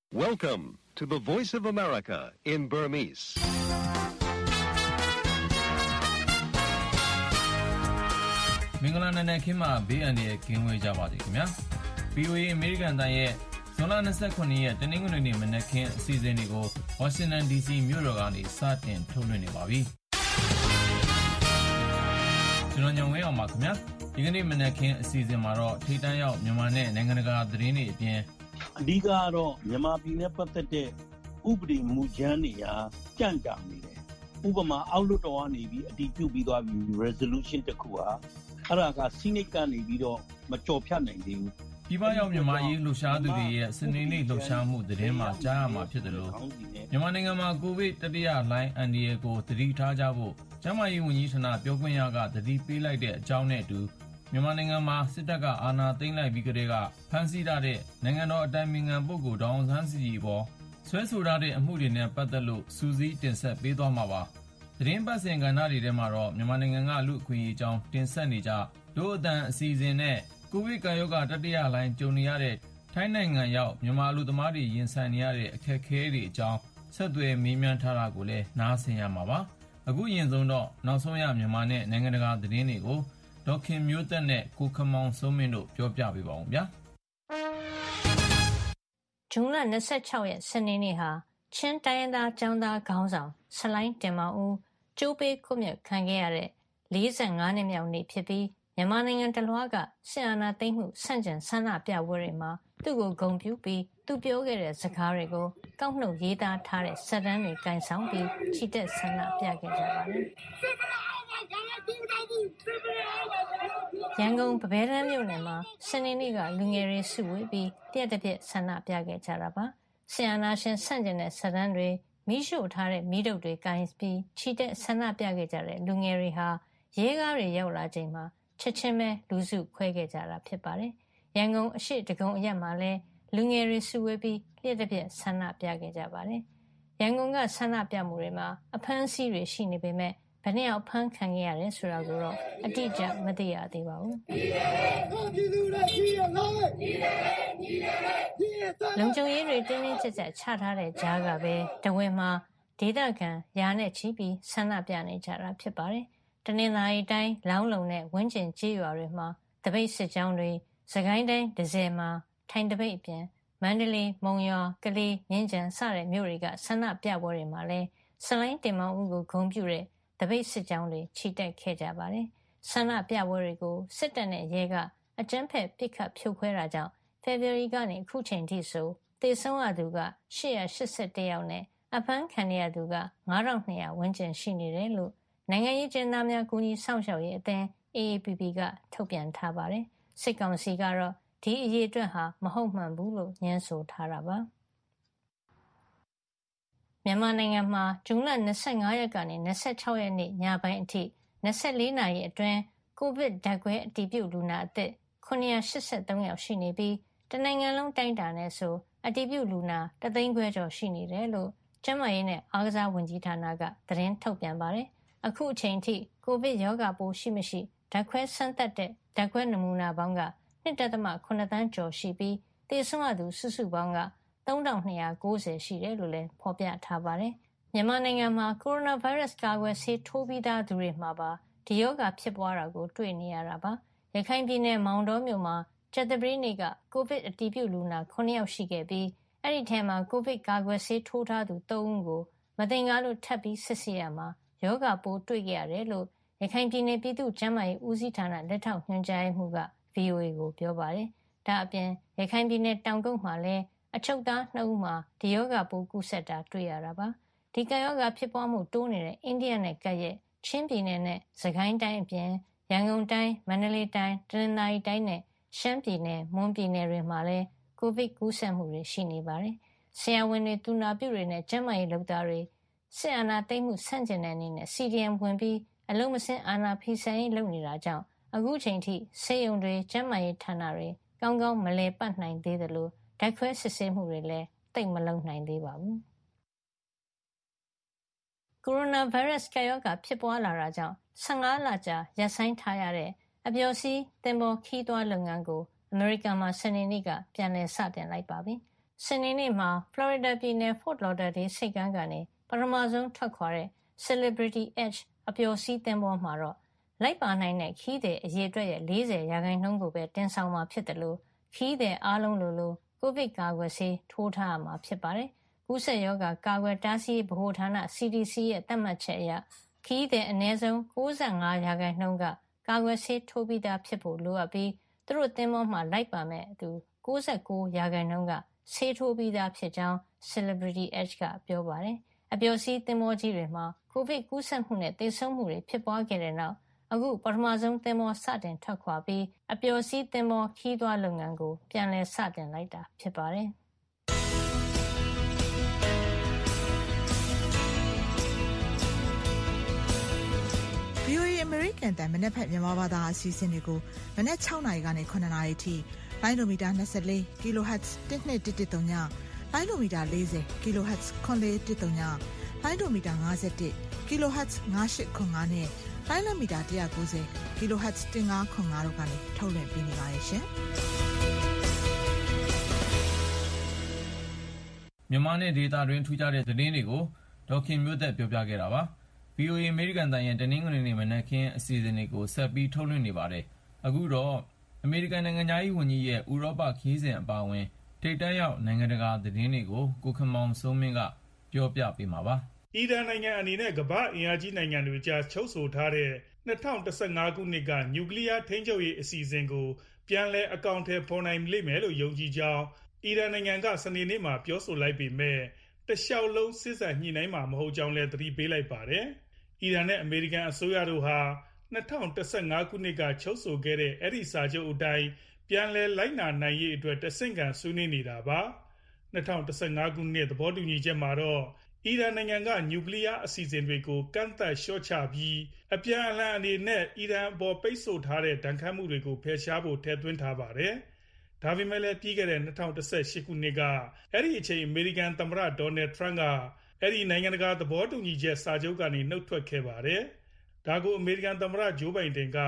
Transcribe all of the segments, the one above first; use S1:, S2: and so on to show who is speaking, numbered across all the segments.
S1: Welcome to the Voice of America in Burmese.
S2: ။မင်္ဂလာနံနက်ခင်းမှာဘေးအန္တရာယ်ကင်းဝေးကြပါစေခင်ဗျာ။ VOA အမေရိကန်တိုင်းရဲ့ဇွန်လ29ရက်တနင်္ဂနွေနေ့မနက်ခင်းအစီအစဉ်တွေကို Washington DC မြို့တော်ကနေစတင်ထုတ်လွှင့်နေပါပြီ။ကျွန်တော်ညောင်ဝင်းအောင်ပါခင်ဗျာ။ဒီကနေ့မနက်ခင်းအစီအစဉ်မှာတော့ထိပ်တန်းရောက်မြန်မာနဲ့နိုင်ငံတကာသတင်းတွေအပြင်
S3: အဓိကတော့မြန်မာပြည်နဲ့ပတ်သက်တဲ့ဥပဒေမူကြမ်းတွေဟာကြန့်ကြာနေတယ်။ဥပမာအောက်လွှတ်တော်ကနေပြီးအတည်ပြုပြီးသွားပြီ resolution တစ်ခုဟာအဲ့ဒါက Senate ကနေပြီးတော့မကြော်ဖြတ်နိုင်သေးဘူး
S2: ။ဒီပါရောက်မြန်မာရေးလှုပ်ရှားသူတွေရဲ့စနေနေ့လှုပ်ရှားမှုသတင်းမှာကြားရမှာဖြစ်တယ်လို့မြန်မာနိုင်ငံမှာကိုဗစ်တတိယလှိုင်းအန္တရာယ်ကိုသတိထားကြဖို့ကျန်းမာရေးဝန်ကြီးဌာနပြောခွင့်ရကသတိပေးလိုက်တဲ့အကြောင်းနဲ့အတူမြန်မာနိုင်ငံမှာစစ်တပ်ကအာဏာသိမ်းလိုက်ပြီးကတည်းကဖမ်းဆီးထားတဲ့နိုင်ငံတော်အတိုင်ပင်ခံပုဂ္ဂိုလ်ဒေါ်အောင်ဆန်းစုကြည်ပေါ်ဆွဲဆိုထားတဲ့အမှုတွေနဲ့ပတ်သက်လို့စူးစီးတင်ဆက်ပေးသွားမှာပါ။သတင်းပတ်စဉ်ကဏ္ဍတွေထဲမှာတော့မြန်မာနိုင်ငံကလူ့အခွင့်အရေးအကြောင်းတင်ဆက်နေကြတို့အတန်အစီအစဉ်နဲ့ကိုဗစ်ကာရောဂါတတိယလှိုင်းကြုံနေရတဲ့ထိုင်းနိုင်ငံရောက်မြန်မာလူသမားတွေရင်ဆိုင်နေရတဲ့အခက်အခဲတွေအကြောင်းဆက်သွယ်မေးမြန်းထားတာကိုလည်းနားဆင်ရမှာပါ။အခုရင်ဆုံးတော့နောက်ဆုံးရမြန်မာနဲ့နိုင်ငံတကာသတင်းတွေကိုဒေါက်ခင်မျိုးသက်နဲ့ကိုခမောင်စိုးမင်းတို့ပြောပြပေးပါဦးဗျာ
S4: ။ဇွန်လ26ရက်စနေနေ့ဟာချင်းတိုင်းရင်းသားကျောင်းသားခေါင်းဆောင်ဆလိုင်းတင်မောင်ဦးကျိုးပေးခွင့်မြတ်ခံခဲ့ရတဲ့45နှစ်မြောက်နေ့ဖြစ်ပြီးမြန်မာနိုင်ငံတလွှားကစစ်အာဏာသိမ်းမှုဆန့်ကျင်ဆန္ဒပြပွဲတွေမှာသူ့ကိုဂုဏ်ပြုပြီးသူပြောခဲ့တဲ့စကားတွေကိုကောက်နှုတ်ရေးသားထားတဲ့စာတမ်းတွေကင်ဆောင်ပြီးချီတက်ဆန္ဒပြခဲ့ကြပါတယ်။ရန်ကုန်ပဘဲတန်းမြို့နယ်မှာစနေနေ့ကလူငယ်တွေစုဝေးပြီးတရက်တစ်ပြက်ဆန္ဒပြခဲ့ကြတာပါ။ဆီယနာရှင်ဆန့်ကျင်တဲ့စာတမ်းတွေမိရှို့ထားတဲ့မိတုပ်တွေကင်ပြီးချီတက်ဆန္ဒပြခဲ့ကြတဲ့လူငယ်တွေဟာရဲကားတွေရောက်လာချိန်မှာချက်ချင်းပဲလူစုခွဲခဲ့ကြတာဖြစ်ပါတယ်။ရန်ကုန်အရှိတကုံအရက်မှာလည်းလူငယ်တွေစုဝေးပြီးတရက်တစ်ပြက်ဆန္ဒပြခဲ့ကြပါတယ်။ရန်ကုန်ကဆန္ဒပြမှုတွေမှာအဖမ်းအဆီးတွေရှိနေပေမဲ့ဘယ်နှစ်ယောက်ဖမ်းခံခဲ့ရတယ်ဆိုတာကိုတော့အတိအကျမသိရသေးပါဘူး။လုံခြုံရေးတွေတင်းတင်းကျပ်ကျပ်ချထားတဲ့ကြားကပဲတဝက်မှာဒေသခံရာနဲ့ချီပြီးဆန္ဒပြနေကြတာဖြစ်ပါတယ်။တနင်္သာရီတိုင်းလောင်းလုံနဲ့ဝင်းကျင်ကျေးရွာတွေမှာတပိတ်စစ်ကြောင်းတွေစကိုင်းတိုင်းဒဇယ်မှာထိုင်တပိတ်အပြင်မန္တလေးမုံရွာကလေးမြင်းကြံစတဲ့မြို့တွေကဆန္ဒပြပွဲတွေမှာလည်းဆလိုင်းတင်မောင်ဦးကိုဂုဏ်ပြုတဲ့တပိတ်စစ်ကြောင်းတွေချီတက်ခဲ့ကြပါတယ်။ဆန္ဒပြပွဲတွေကိုစစ်တပ်နဲ့ရဲကအကြမ်းဖက်ပစ်ခတ်ဖြိုခွဲတာကြောင့်ဖေဖော်ဝါရီကနေအခုချိန်ထိဆိုသေဆုံးရသူက881ယောက်နဲ့အဖမ်းခံရသူက9200ဝန်းကျင်ရှိနေတယ်လို့နိုင်ငံရေးကျင်းသားများကူညီဆောင်ရှောက်ရေးအသင်း AAPP ကထုတ်ပြန်ထားပါတယ်။စစ်ကောင်စီကတော့ဒီအရေးအတွက်ဟာမဟုတ်မှန်ဘူးလို့ညွှန်းဆိုထားတာပါ။မြန်မာနိုင်ငံမှာဇွန်လ25ရက်ကနေ26ရက်နေ့ညပိုင်းအထိ24နာရီအတွင်းကိုဗစ်ဓာတ်ခွဲအတည်ပြုလူနာအသစ်983ယောက်ရှိနေပြီးတနိုင်ငံလုံးတိုင်းတာနဲ့ဆိုအတည်ပြုလူနာ3သိန်းခွဲကျော်ရှိနေတယ်လို့ကျန်းမာရေးနဲ့အားကစားဝန်ကြီးဌာနကသတင်းထုတ်ပြန်ပါတယ်။အခုအချိန်ထိကိုဗစ်ရောဂါပိုးရှိမရှိဓာတ်ခွဲစမ်းသပ်တဲ့ဓာတ်ခွဲနမူနာပေါင်းက1.8 သန်းကျော်ရှိပြီးသေဆုံးရသူစုစုပေါင်းက3290ရှိတယ်လို့လည်းဖော်ပြထားပါတယ်။မြန်မာနိုင်ငံမှာကိုရိုနာဗိုင်းရပ်စ်ကာကွယ်ဆေးထိုးပြီးသားသူတွေမှာပါဒီရောဂါဖြစ်ပွားတာကိုတွေ့နေရတာပါ။ရခိုင်ပြည်နယ်မောင်တောမြို့မှာကြာသပတေးနေ့ကကိုဗစ်အတည်ပြုလူနာ9ယောက်ရှိခဲ့ပြီးအဲ့ဒီထဲမှာကိုဗစ်ကာကွယ်ဆေးထိုးထားသူ3ဦးကိုမသင်္ကာလို့ထပ်ပြီးစစ်ဆေးရမှာရောဂါပိုးတွေ့ခဲ့ရတယ်လို့ရခိုင်ပြည်နယ်ပြည်သူ့ကျန်းမာရေးဦးစီးဌာနလက်ထောက်ညွှန်ကြားရေးမှူးက VOA ကိုပြောပါတယ်။ဒါအပြင်ရခိုင်ပြည်နယ်တောင်ကုတ်မှာလည်းအချုပ်သား2ဦးမှာဒီရောဂါပိုးကူးစက်တာတွေ့ရတာပါ။ဒီကရောဂါဖြစ်ပွားမှုတိုးနေတဲ့အိန္ဒိယနဲ့ကပ်ရဲ့ချင်းပြည်နယ်နဲ့စကိုင်းတိုင်းအပြင်ရန်ကုန်တိုင်းမန္တလေးတိုင်းတနင်္သာရီတိုင်းနဲ့ရှမ်းပြည်နယ်မွန်ပြည်နယ်တွေမှာလည်းကိုဗစ်ကူးစက်မှုတွေရှိနေပါတယ်။ဆရာဝန်တွေသူနာပြုတွေနဲ့ကျန်းမာရေးလုပ်သားတွေစစ်အာဏာသိမ်းမှုဆန့်ကျင်တဲ့အနေနဲ့ CDM ဝင်ပြီးအလုံးမစင်းအာဏာဖီဆန်ရေးလုပ်နေတာကြောင့်အခုချိန်ထိဆေးရုံတွေကျန်းမာရေးဌာနတွေကောင်းကောင်းမလည်ပတ်နိုင်သေးသလိုဓာတ်ခွဲစစ်ဆေးမှုတွေလည်းသိပ်မလုပ်နိုင်သေးပါဘူး။ကိုရိုနာဗိုင်းရပ်စ်ကာရောဂါဖြစ်ပွားလာတာကြောင့်15လကြာရပ်ဆိုင်းထားရတဲ့အပျော်စီးသင်္ဘောခီးသွွားလုပ်ငန်းကိုအမေရိကန်မှာစနေနေ့ကပြန်လည်စတင်လိုက်ပါပြီစနေနေ့မှာ Florida ပြည်နယ် Fort Lauderdale ဆိပ်ကမ်းကနေပထမဆုံးထွက်ခွာတဲ့ Celebrity Edge အပျော်စီးသင်္ဘောမှာတော့လိုက်ပါနိုင်တဲ့ခရီးသည်အရေအတွက်ရဲ့ 40% ကိုပဲတင်ဆောင်မှာဖြစ်တယ်လို့ခရီးသည်အားလုံးလိုလိုကိုဗစ်ကာကွယ်ဆေးထိုးထားရမှာဖြစ်ပါတယ်။ကူးစက်ရောဂါကာကွယ်တားဆီးရေးဗဟိုဌာန CDC ရဲ့သတ်မှတ်ချက်အရခရီးသည်အနည်းဆုံး 95% ကကာကွယ်ဆေးထိုးပြီးသားဖြစ်ဖို့လိုအပ်ပြီးသူတို့သင်္ဘောမှာလိုက်ပါမဲ့သူ 99% ကဆေးထိုးပြီးသားဖြစ်ကြောင်း Celebrity Edge ကပြောပါတယ်။အပျော်စီးသင်္ဘောကြီးတွေမှာကိုဗစ်ကူးစက်မှုနဲ့သေဆုံးမှုတွေဖြစ်ပွားခဲ့တဲ့နောက်အခုပထမဆုံးသင်္ဘောစတင်ထွက်ခွာပြီးအပျော်စီးသင်္ဘောခီးသွွားလုပ်ငန်းကိုပြန်လည်စတင်လိုက်တာဖြစ်ပါတယ်။
S5: VOA American တန်မနေ့ဖက်မြန်မာဘာသာအစီအစဉ်တွေကိုမနေ့6နာရီကနေ9နာရီထိလိုင်းဒိုမီတာ24 kHz 1213ညလိုင်းဒိုမီတာ40 kHz 9413ညလိုင်းဒိုမီတာ51 kHz 9805နဲ့လိုင်းလမီတာ190 kHz 1505တို့ကနေထုတ်လွှင့်ပေးနေပါတယ်ရှင်
S2: မြန်မာနဲ့ဒေတာတွင်ထူးခြားတဲ့သတင်းတွေကိုဒေါခင်မျိုးသက်ပြောပြခဲ့တာပါ။ VOA အမေရိကန်တန်ရဲ့တနင်္ဂနွေနေ့မနက်ခင်းအစီအစဉ်တွေကိုဆက်ပြီးထုတ်လွှင့်နေပါတယ်။အခုတော့အမေရိကန်နိုင်ငံသားရေးဝန်ကြီးရဲ့ဥရောပခီးစဉ်အပါအဝင်ထိပ်တန်းရောက်နိုင်ငံတကာသတင်းတွေကိုကိုခင်မောင်စိုးမင်းကပြောပြပေးမှာပါ
S6: ။အီရန်နိုင်ငံအနေနဲ့ကမ္ဘာ့အင်အားကြီးနိုင်ငံတွေကြားချုပ်ဆိုထားတဲ့2015ခုနှစ်ကနျူကလ িয়ার ထိန်းချုပ်ရေးအစီအစဉ်ကိုပြန်လည်အကောင်အထည်ဖော်နိုင်လိမ့်မယ်လို့ယုံကြည်ကြောင်းအီရန်နိုင်ငံကစနေနေ့မှာပြောဆိုလိုက်ပေမဲ့တလျှောက်လုံးစစ်ဆက်ညှိနှိုင်းမှာမဟုတ်ကြောင်းလည်းသတိပေးလိုက်ပါတယ်။အီရန်နဲ့အမေရိကန်အစိုးရတို့ဟာ2015ခုနှစ်ကချုပ်ဆိုခဲ့တဲ့အဲ့ဒီစာချုပ်အတိုင်းပြန်လည်လိုက်နာနိုင်ရေးအတွက်တဆင့်ခံဆွေးနွေးနေတာပါ။2015ခုနှစ်သဘောတူညီချက်မှာတော့အီရန်နိုင်ငံကနျူကလ িয়ার အစီအစဉ်တွေကိုကန့်သတ်လျှော့ချပြီးအပြန်အလှန်အနေနဲ့အီရန်အပေါ်ပိတ်ဆို့ထားတဲ့ဒဏ်ခတ်မှုတွေကိုဖယ်ရှားဖို့ထည့်သွင်းထားပါတယ်။ဒါပေမဲ့လည်းပြီးခဲ့တဲ့2018ခုနှစ်ကအဲ့ဒီအချိန်အမေရိကန်သမ္မတဒေါ်နယ်ထရန့်ကအဲ့ဒီနိုင်ငံတကာသဘောတူညီချက်စာချုပ်ကနေနှုတ်ထွက်ခဲ့ပါတယ်။ဒါကိုအမေရိကန်သမ္မတဂျိုးဘိုင်ဒန်က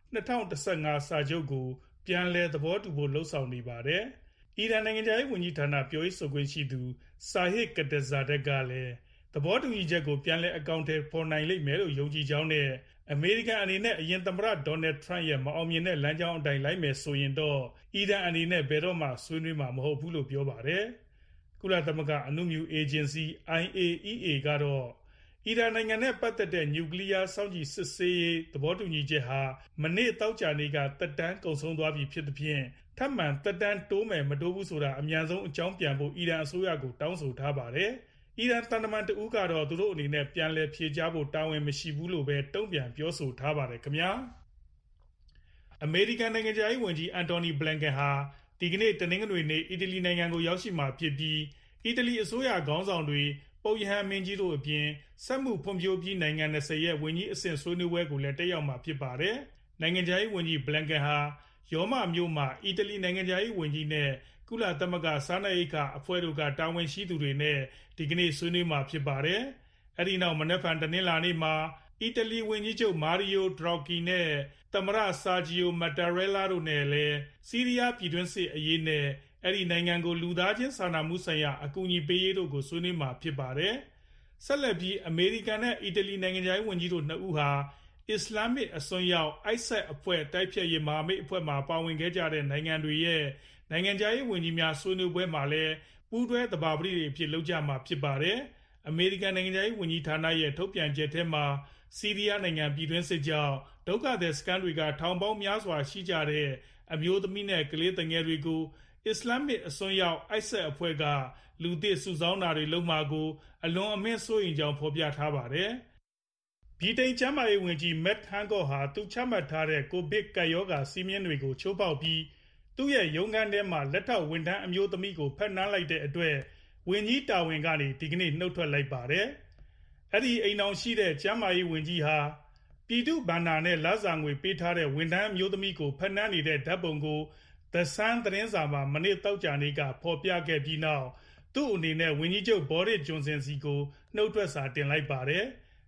S6: 2015စာချုပ်ကိုပြန်လည်သဘောတူဖို့လှုံ့ဆော်နေပါတယ်။အီရန်နိုင်ငံခြားရေးဝန်ကြီးဌာနပြောရေးဆိုခွင့်ရှိသူဆာဟစ်ကတက်ဇာဒက်ကလည်းသဘောတူညီချက်ကိုပြန်လည်အကောင်အထည်ဖော်နိုင်လိမ့်မယ်လို့ယုံကြည်ကြောင်းနဲ့အမေရိကန်အနေနဲ့အရင်သမ္မတဒေါ်နယ်ထရန့်ရဲ့မအောင်မြင်တဲ့လမ်းကြောင်းအတိုင်းလိုက်မယ်ဆိုရင်တော့အီရန်အနေနဲ့ဘယ်တော့မှဆွေးနွေးမှာမဟုတ်ဘူးလို့ပြောပါတယ်။ကုလသမဂ္ဂအနုမြူအေဂျင်စီ IAEA ကတော့အီရန်နိုင်ငံနဲ့ပတ်သက်တဲ့နျူကလ িয়ার စောင့်ကြည့်စစ်ဆေးရေးသဘောတူညီချက်ဟာမနေ့သောကြာနေ့ကသက်တမ်းကုန်ဆုံးသွားပြီဖြစ်သဖြင့်ထပ်မံသက်တမ်းတိုးမယ်မတိုးဘူးဆိုတာအမြန်ဆုံးအကြောင်းပြန်ဖို့အီရန်အစိုးရကိုတောင်းဆိုထားပါတယ်။အီရန်သံတမန်တဦးကတော့သူတို့အနေနဲ့ပြန်လည်ဖြေကြားဖို့တာဝန်မရှိဘူးလို့ပဲတုံ့ပြန်ပြောဆိုထားပါတယ်ခင်ဗျာ။အမေရိကန်နိုင်ငံခြားရေးဝန်ကြီးအန်တိုနီဘလန်ကန်ဟာဒီကနေ့တနင်္ဂနွေနေ့အီတလီနိုင်ငံကိုရောက်ရှိမှာဖြစ်ပြီးအီတလီအစိုးရခေါင်းဆောင်တွေပုပ်ရဟန်းမင်းကြီးတို့အပြင်စက်မှုဖွံ့ဖြိုးပြီးနိုင်ငံ20ရဲ့ဝန်ကြီးအဆင့်ဆွေးနွေးပွဲကိုလည်းတက်ရောက်မှာဖြစ်ပါတယ်။နိုင်ငံခြားရေးဝန်ကြီးဘလန်ကန်ဟာရောမမြို့မှာအီတလီနိုင်ငံခြားရေးဝန်ကြီးနဲ့ကုလသမဂ္ဂစားနပ်ရိက္ခာအဖွဲ့တို့ကတာဝန်ရှိသူတွေနဲ့ဒီကနေ့ဆွေးနွေးမှာဖြစ်ပါတယ်။အဲဒီနောက်မနက်ဖြန်တနင်္လာနေ့မှာအီတလီဝန်ကြီးချုပ်မာရီယိုဒရော့ကီနဲ့သမ္မတဆာဂျီယိုမက်တာရဲလာတို့နဲ့လည်းဆီးရီးယားပြည်တွင်းစစ်အရေးနဲ့အဲဒီနိုင်ငံကိုလူသားချင်းစာနာမှုဆိုင်ရာအကူအညီပေးရေးတို့ကိုဆွေးနွေးမှာဖြစ်ပါတယ်။ဆက်လက်ပြီးအမေရိကန်နဲ့အီတလီနိုင်ငံခြားရေးဝန်ကြီးတို့နှစ်ဦးဟာအစ္စလာမစ်အစွန်းရောက် ISIS အဖွဲ့တိုက်ဖျက်ရေးမဟာမိတ်အဖွဲ့မှာပါဝင်ခဲ့ကြတဲ့နိုင်ငံတွေရဲ့နိုင်ငံခြားရေးဝန်ကြီးများဆွေးနွေးပွဲမှာလည်းပူးတွဲသဘာပတိတွေအဖြစ်လုပ်ကြမှာဖြစ်ပါတယ်။အမေရိကန်နိုင်ငံခြားရေးဝန်ကြီးဌာနရဲ့ထုတ်ပြန်ချက်ထဲမှာဆီးရီးယားနိုင်ငံပြည်တွင်းစစ်ကြောင့်ဒုက္ခသည်စခန်းတွေကထောင်ပေါင်းများစွာရှိကြတဲ့အမျိုးသမီးနဲ့ကလေးငယ်တွေကိုအစ္စလာမစ်အစွန်းရောက် ISIS အဖွဲ့ကလူသစ်စုဆောင်းတာတွေလုပ်မှာကိုအလွန်အမင်းစိုးရိမ်ကြောင်းဖော်ပြထားပါတယ်။ဗြိတိန်ကျန်းမာရေးဝန်ကြီးမက်ဟန်ကော့ဟာသူချမှတ်ထားတဲ့ကိုဗစ်ကပ်ရောဂါစည်းမျဉ်းတွေကိုချိုးဖောက်ပြီးသူ့ရဲ့ရုံးခန်းထဲမှာလက်ထောက်ဝန်ထမ်းအမျိုးသမီးကိုဖက်နှမ်းလိုက်တဲ့အတွက်ဝန်ကြီးတာဝန်ကနေဒီကနေ့နှုတ်ထွက်လိုက်ပါတယ်။အဲ့ဒီအိမ်အောင်ရှိတဲ့ကျန်းမာရေးဝန်ကြီးဟာပြည်သူ့ဘဏ္ဍာနဲ့လစာငွေပေးထားတဲ့ဝန်ထမ်းအမျိုးသမီးကိုဖက်နှမ်းနေတဲ့ဓာတ်ပုံကိုThe Sun သတင်းစာမှာမနေ့သောကြာနေ့ကဖော်ပြခဲ့ပြီးနောက်သူ့အနေနဲ့ဝန်ကြီးချုပ်ဘော်ရစ်ဂျွန်ဆင်စီကိုနှုတ်ထွက်စာတင်လိုက်ပါတယ်။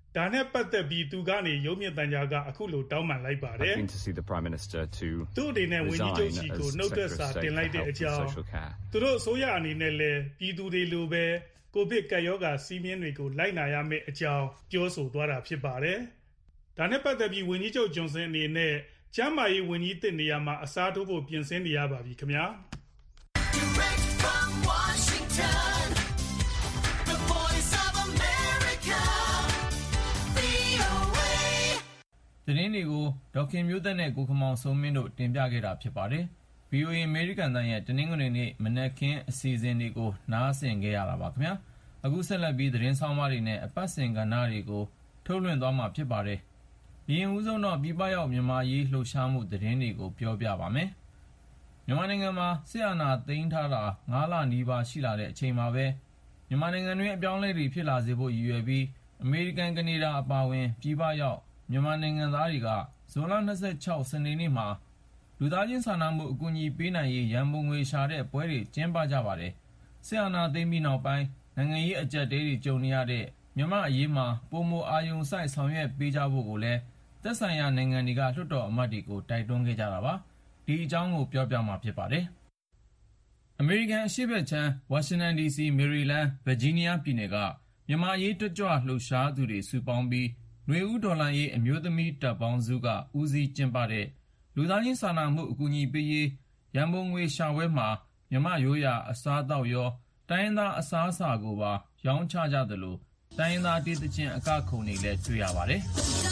S6: ဒါနဲ့ပတ်သက်ပြီးသူကနေရုပ်မြင်သံကြားကအခုလိုတောင်းပန်လိုက်ပါတယ်သူအနေနဲ့ဝန်ကြီးချုပ်စီကိုနှုတ်သက်စာတင်လိုက်တဲ့အကြောင်းသူတို့အစိုးရအနေနဲ့လည်းပြည်သူတွေလိုပဲကိုဗစ်ကပ်ရောဂါစီးမြင်တွေကိုလိုက်နာရမယ့်အကြောင်းပြောဆိုသွားတာဖြစ်ပါတယ်ဒါနဲ့ပတ်သက်ပြီးဝန်ကြီးချုပ်ဂျွန်ဆန်အနေနဲ့ကျန်းမာရေးဝန်ကြီးတစ်နေရာမှာအစားထိုးဖို့ပြင်ဆင်နေရပါပြီခင်ဗျာ
S2: သတင်းတွေကိုဒေါခင်မျိုးသက်နဲ့ကိုခမောင်စုံမင်းတို့တင်ပြခဲ့တာဖြစ်ပါတယ်။ VOA အမေရိကန်တိုင်းရဲ့တနင်္ဂနွေနေ့မနက်ခင်းအစီအစဉ်တွေကိုနားဆင်ခဲ့ရတာပါခင်ဗျာ။အခုဆက်လက်ပြီးသတင်းဆောင်မတွေနဲ့အပတ်စဉ်ကဏ္ဍတွေကိုထုတ်လွှင့်သွားမှာဖြစ်ပါတယ်။ဒီရင်ဦးဆုံးတော့ပြပရောက်မြန်မာရေးလှုပ်ရှားမှုသတင်းတွေကိုပြောပြပါမယ်။မြန်မာနိုင်ငံမှာဆရာနာသိမ်းထားတာ9လနီးပါးရှိလာတဲ့အချိန်မှာပဲမြန်မာနိုင်ငံတွင်းအပြောင်းအလဲတွေဖြစ်လာစေဖို့ရည်ရွယ်ပြီးအမေရိကန်ကနေဒါအပါအဝင်ပြပရောက်မြန်မာနိုင်ငံသားတွေကဇွန်လ26စနေနေ့မှာလူသားချင်းစာနာမှုအကူအညီပေးနိုင်ရေးရန်ပုံငွေရှာတဲ့ပွဲတွေကျင်းပကြပါတယ်။ဆရာနာသိမ်းပြီးနောက်ပိုင်းနိုင်ငံရေးအကျပ်အတည်းတွေကြုံနေရတဲ့မြန်မာအရေးမှာပိုမိုအာရုံစိုက်ဆောင်ရွက်ပေးကြဖို့ကိုလည်းသက်ဆိုင်ရာနိုင်ငံတွေကလွှတ်တော်အမတ်တွေကိုတိုက်တွန်းခဲ့ကြတာပါ။ဒီအကြောင်းကိုပြောပြမှာဖြစ်ပါတယ်။အမေရိကန်အရှေ့ဘက်ခြမ်းဝါရှင်တန် DC မေရီလန်းဗာဂျီးနီးယားပြည်နယ်ကမြန်မာရေးတက်ကြွလှုပ်ရှားသူတွေစုပေါင်းပြီးနွေဦးဒေါ်လာရေးအမျိုးသမီးတပ်ပေါင်းစုကဦးစီးကျင်းပတဲ့လူသားချင်းစာနာမှုအကူအညီပေးရေးရန်ပုံငွေရှာပွဲမှာမြမရိုးရာအစားအသောက်ရောတိုင်းရင်းသားအစားအစာကိုပါရောင်းချကြသလိုတိုင်းရင်းသားဒေသချင်းအကခုံတွေလည်းတွေ့ရပါတယ်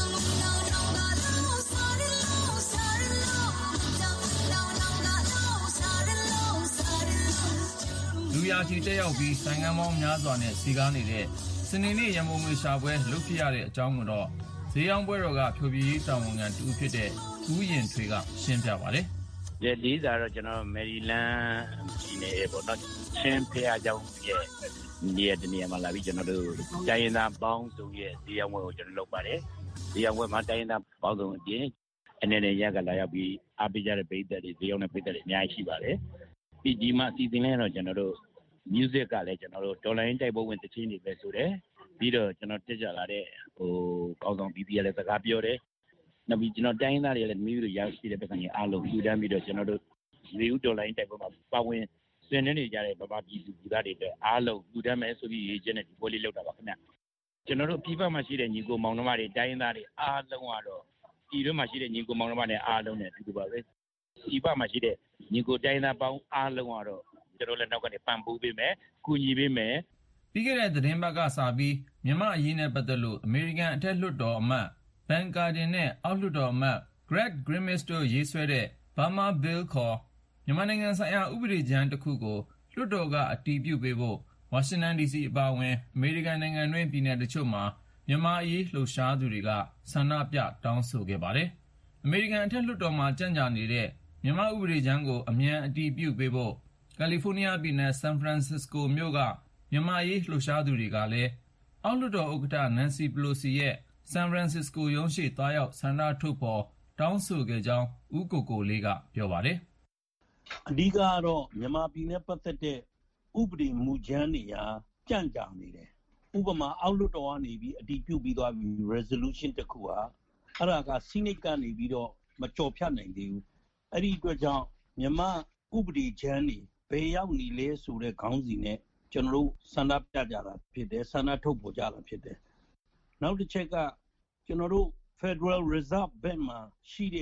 S2: လူရာချီတက်ရောက်ပြီးဆိုင်ကမ်းပေါင်းများစွာနဲ့စီကားနေတဲ့စနေနေ့ရန်ကုန်ငွေရှာပွဲလုပ်ဖြစ်ရတဲ့အကြောင်းကိုတော့ဈေးရောင်းပွဲတော်ကဖြိုပြရေးတာဝန်ခံတူဖြစ်တဲ့ဦးရင်ထွေကရှင်းပြပါတယ်
S7: ။ဒီစားတော့ကျွန်တော်မယ်ရီလန်းပြည်နယ်ပေါ့နော်ချင်းဖျားကြောင်းရဲ့နေရာတနေရာမှာလာပြီးကျွန်တော်တို့တိုင်းရင်းသားပေါင်းစုံရဲ့ဈေးရောင်းပွဲကိုကျွန်တော်လုပ်ပါတယ်။ဈေးရောင်းပွဲမှာတိုင်းရင်းသားပေါင်းစုံအပြင်အနေနဲ့ရက်ကလာရောက်ပြီးအားပေးကြတဲ့ပြည်သက်တွေဈေးရောင်းတဲ့ပြည်သက်တွေအများကြီးရှိပါတယ်။ဒီမှာအစီအစဉ်လေးတော့ကျွန်တော်တို့music ကလည်းကျွန်တော်တို့ဒေါ်လာရင်းတိုက်ပွဲဝင်တခြင်းတွေပဲဆိုတယ်ပြီးတော့ကျွန်တော်တက်ကြလာတဲ့ကောင်းဆောင် BB လည်းစကားပြောတယ်နောက်ပြီးကျွန်တော်တိုင်းသားတွေလည်းမိပြီးရရှိတဲ့ပတ်စံကြီးအားလုံးယူတန်းပြီးတော့ကျွန်တော်တို့ရေဦးဒေါ်လာရင်းတိုက်ပွဲမှာပါဝင်ဆွေးနွေးနေကြတဲ့ဗမာပြည်သူပြည်သားတွေအတွက်အားလုံးယူတန်းမယ်ဆိုပြီးရေးချင်းနဲ့ဒီပွဲလေးလုပ်တာပါခင်ဗျကျွန်တော်တို့ပြည်ပမှာရှိတဲ့ညီကိုမောင်နှမတွေတိုင်းသားတွေအားလုံးကတော့ပြည်တွင်းမှာရှိတဲ့ညီကိုမောင်နှမတွေအားလုံးနဲ့အတူတူပါပဲပြည်ပမှာရှိတဲ့ညီကိုတိုင်းသားပေါင်းအားလုံးကတော့ကျွန်တော်လည်းနောက်ကနေပံ့ပိုးပေးမယ်ကူညီပေးမယ်
S2: ပြီးခဲ့တဲ့သတင်းပတ်ကစပြီးမြန်မာအရေးနဲ့ပတ်သက်လို့အမေရိကန်အထက်လွှတ်တော်အမတ်ဘန်ကာဒင်နဲ့အောက်လွှတ်တော်အမတ် Greg Grimmett တို့ရေးဆွဲတဲ့ Burma Bill ခေါ်မြန်မာနိုင်ငံဆိုင်ရာဥပဒေကြမ်းတစ်ခုကိုလွှတ်တော်ကအတည်ပြုပေးဖို့ဝါရှင်တန် DC အပါအဝင်အမေရိကန်နိုင်ငံတွင်းပြည်နယ်တချို့မှာမြန်မာအရေးလှုပ်ရှားသူတွေကဆန္ဒပြတောင်းဆိုခဲ့ပါတယ်။အမေရိကန်အထက်လွှတ်တော်မှာကြန့်ကြာနေတဲ့မြန်မာဥပဒေကြမ်းကိုအမြန်အတည်ပြုပေးဖို့ကယ်လီဖိုးနီးယားပြည်နယ်ဆန်ဖရန်စစ္စကိုမြို့ကမြန်မာရေးလှုပ်ရှားသူတွေကလည်းအောက်လွှတ်တော်ဥက္ကဋ္ဌနန်စီပလိုစီရဲ့ဆန်ဖရန်စစ္စကိုရုံးရှိသွားရောက်ဆန္ဒထုတ်ဖော်တောင်းဆိုခဲ့ကြောင်းဦးကိုကိုလေးကပြောပါတယ်
S3: အဓိကကတော့မြန်မာပြည်နဲ့ပတ်သက်တဲ့ဥပဒေမူကြမ်းတွေကြန့်ကြာနေတယ်ဥပမာအောက်လွှတ်တော်ကနေပြီးအတည်ပြုပြီးသွားပြီ resolution တစ်ခုအဲ့ဒါက Senate ကနေပြီးတော့မကြော်ဖြတ်နိုင်သေးဘူးအဲ့ဒီအတွက်ကြောင့်မြန်မာဥပဒေကြမ်းတွေဘယ်ရောက်နေလဲဆိုတဲ့ခေါင်းစဉ်နဲ့ကျွန်တော်တို့ဆန္ဒပြကြတာဖြစ်တယ်ဆန္ဒထုတ်ပေါ်ကြတာဖြစ်တယ်နောက်တစ်ချက်ကကျွန်တော်တို့ Federal Reserve Bank မှာရှိတဲ့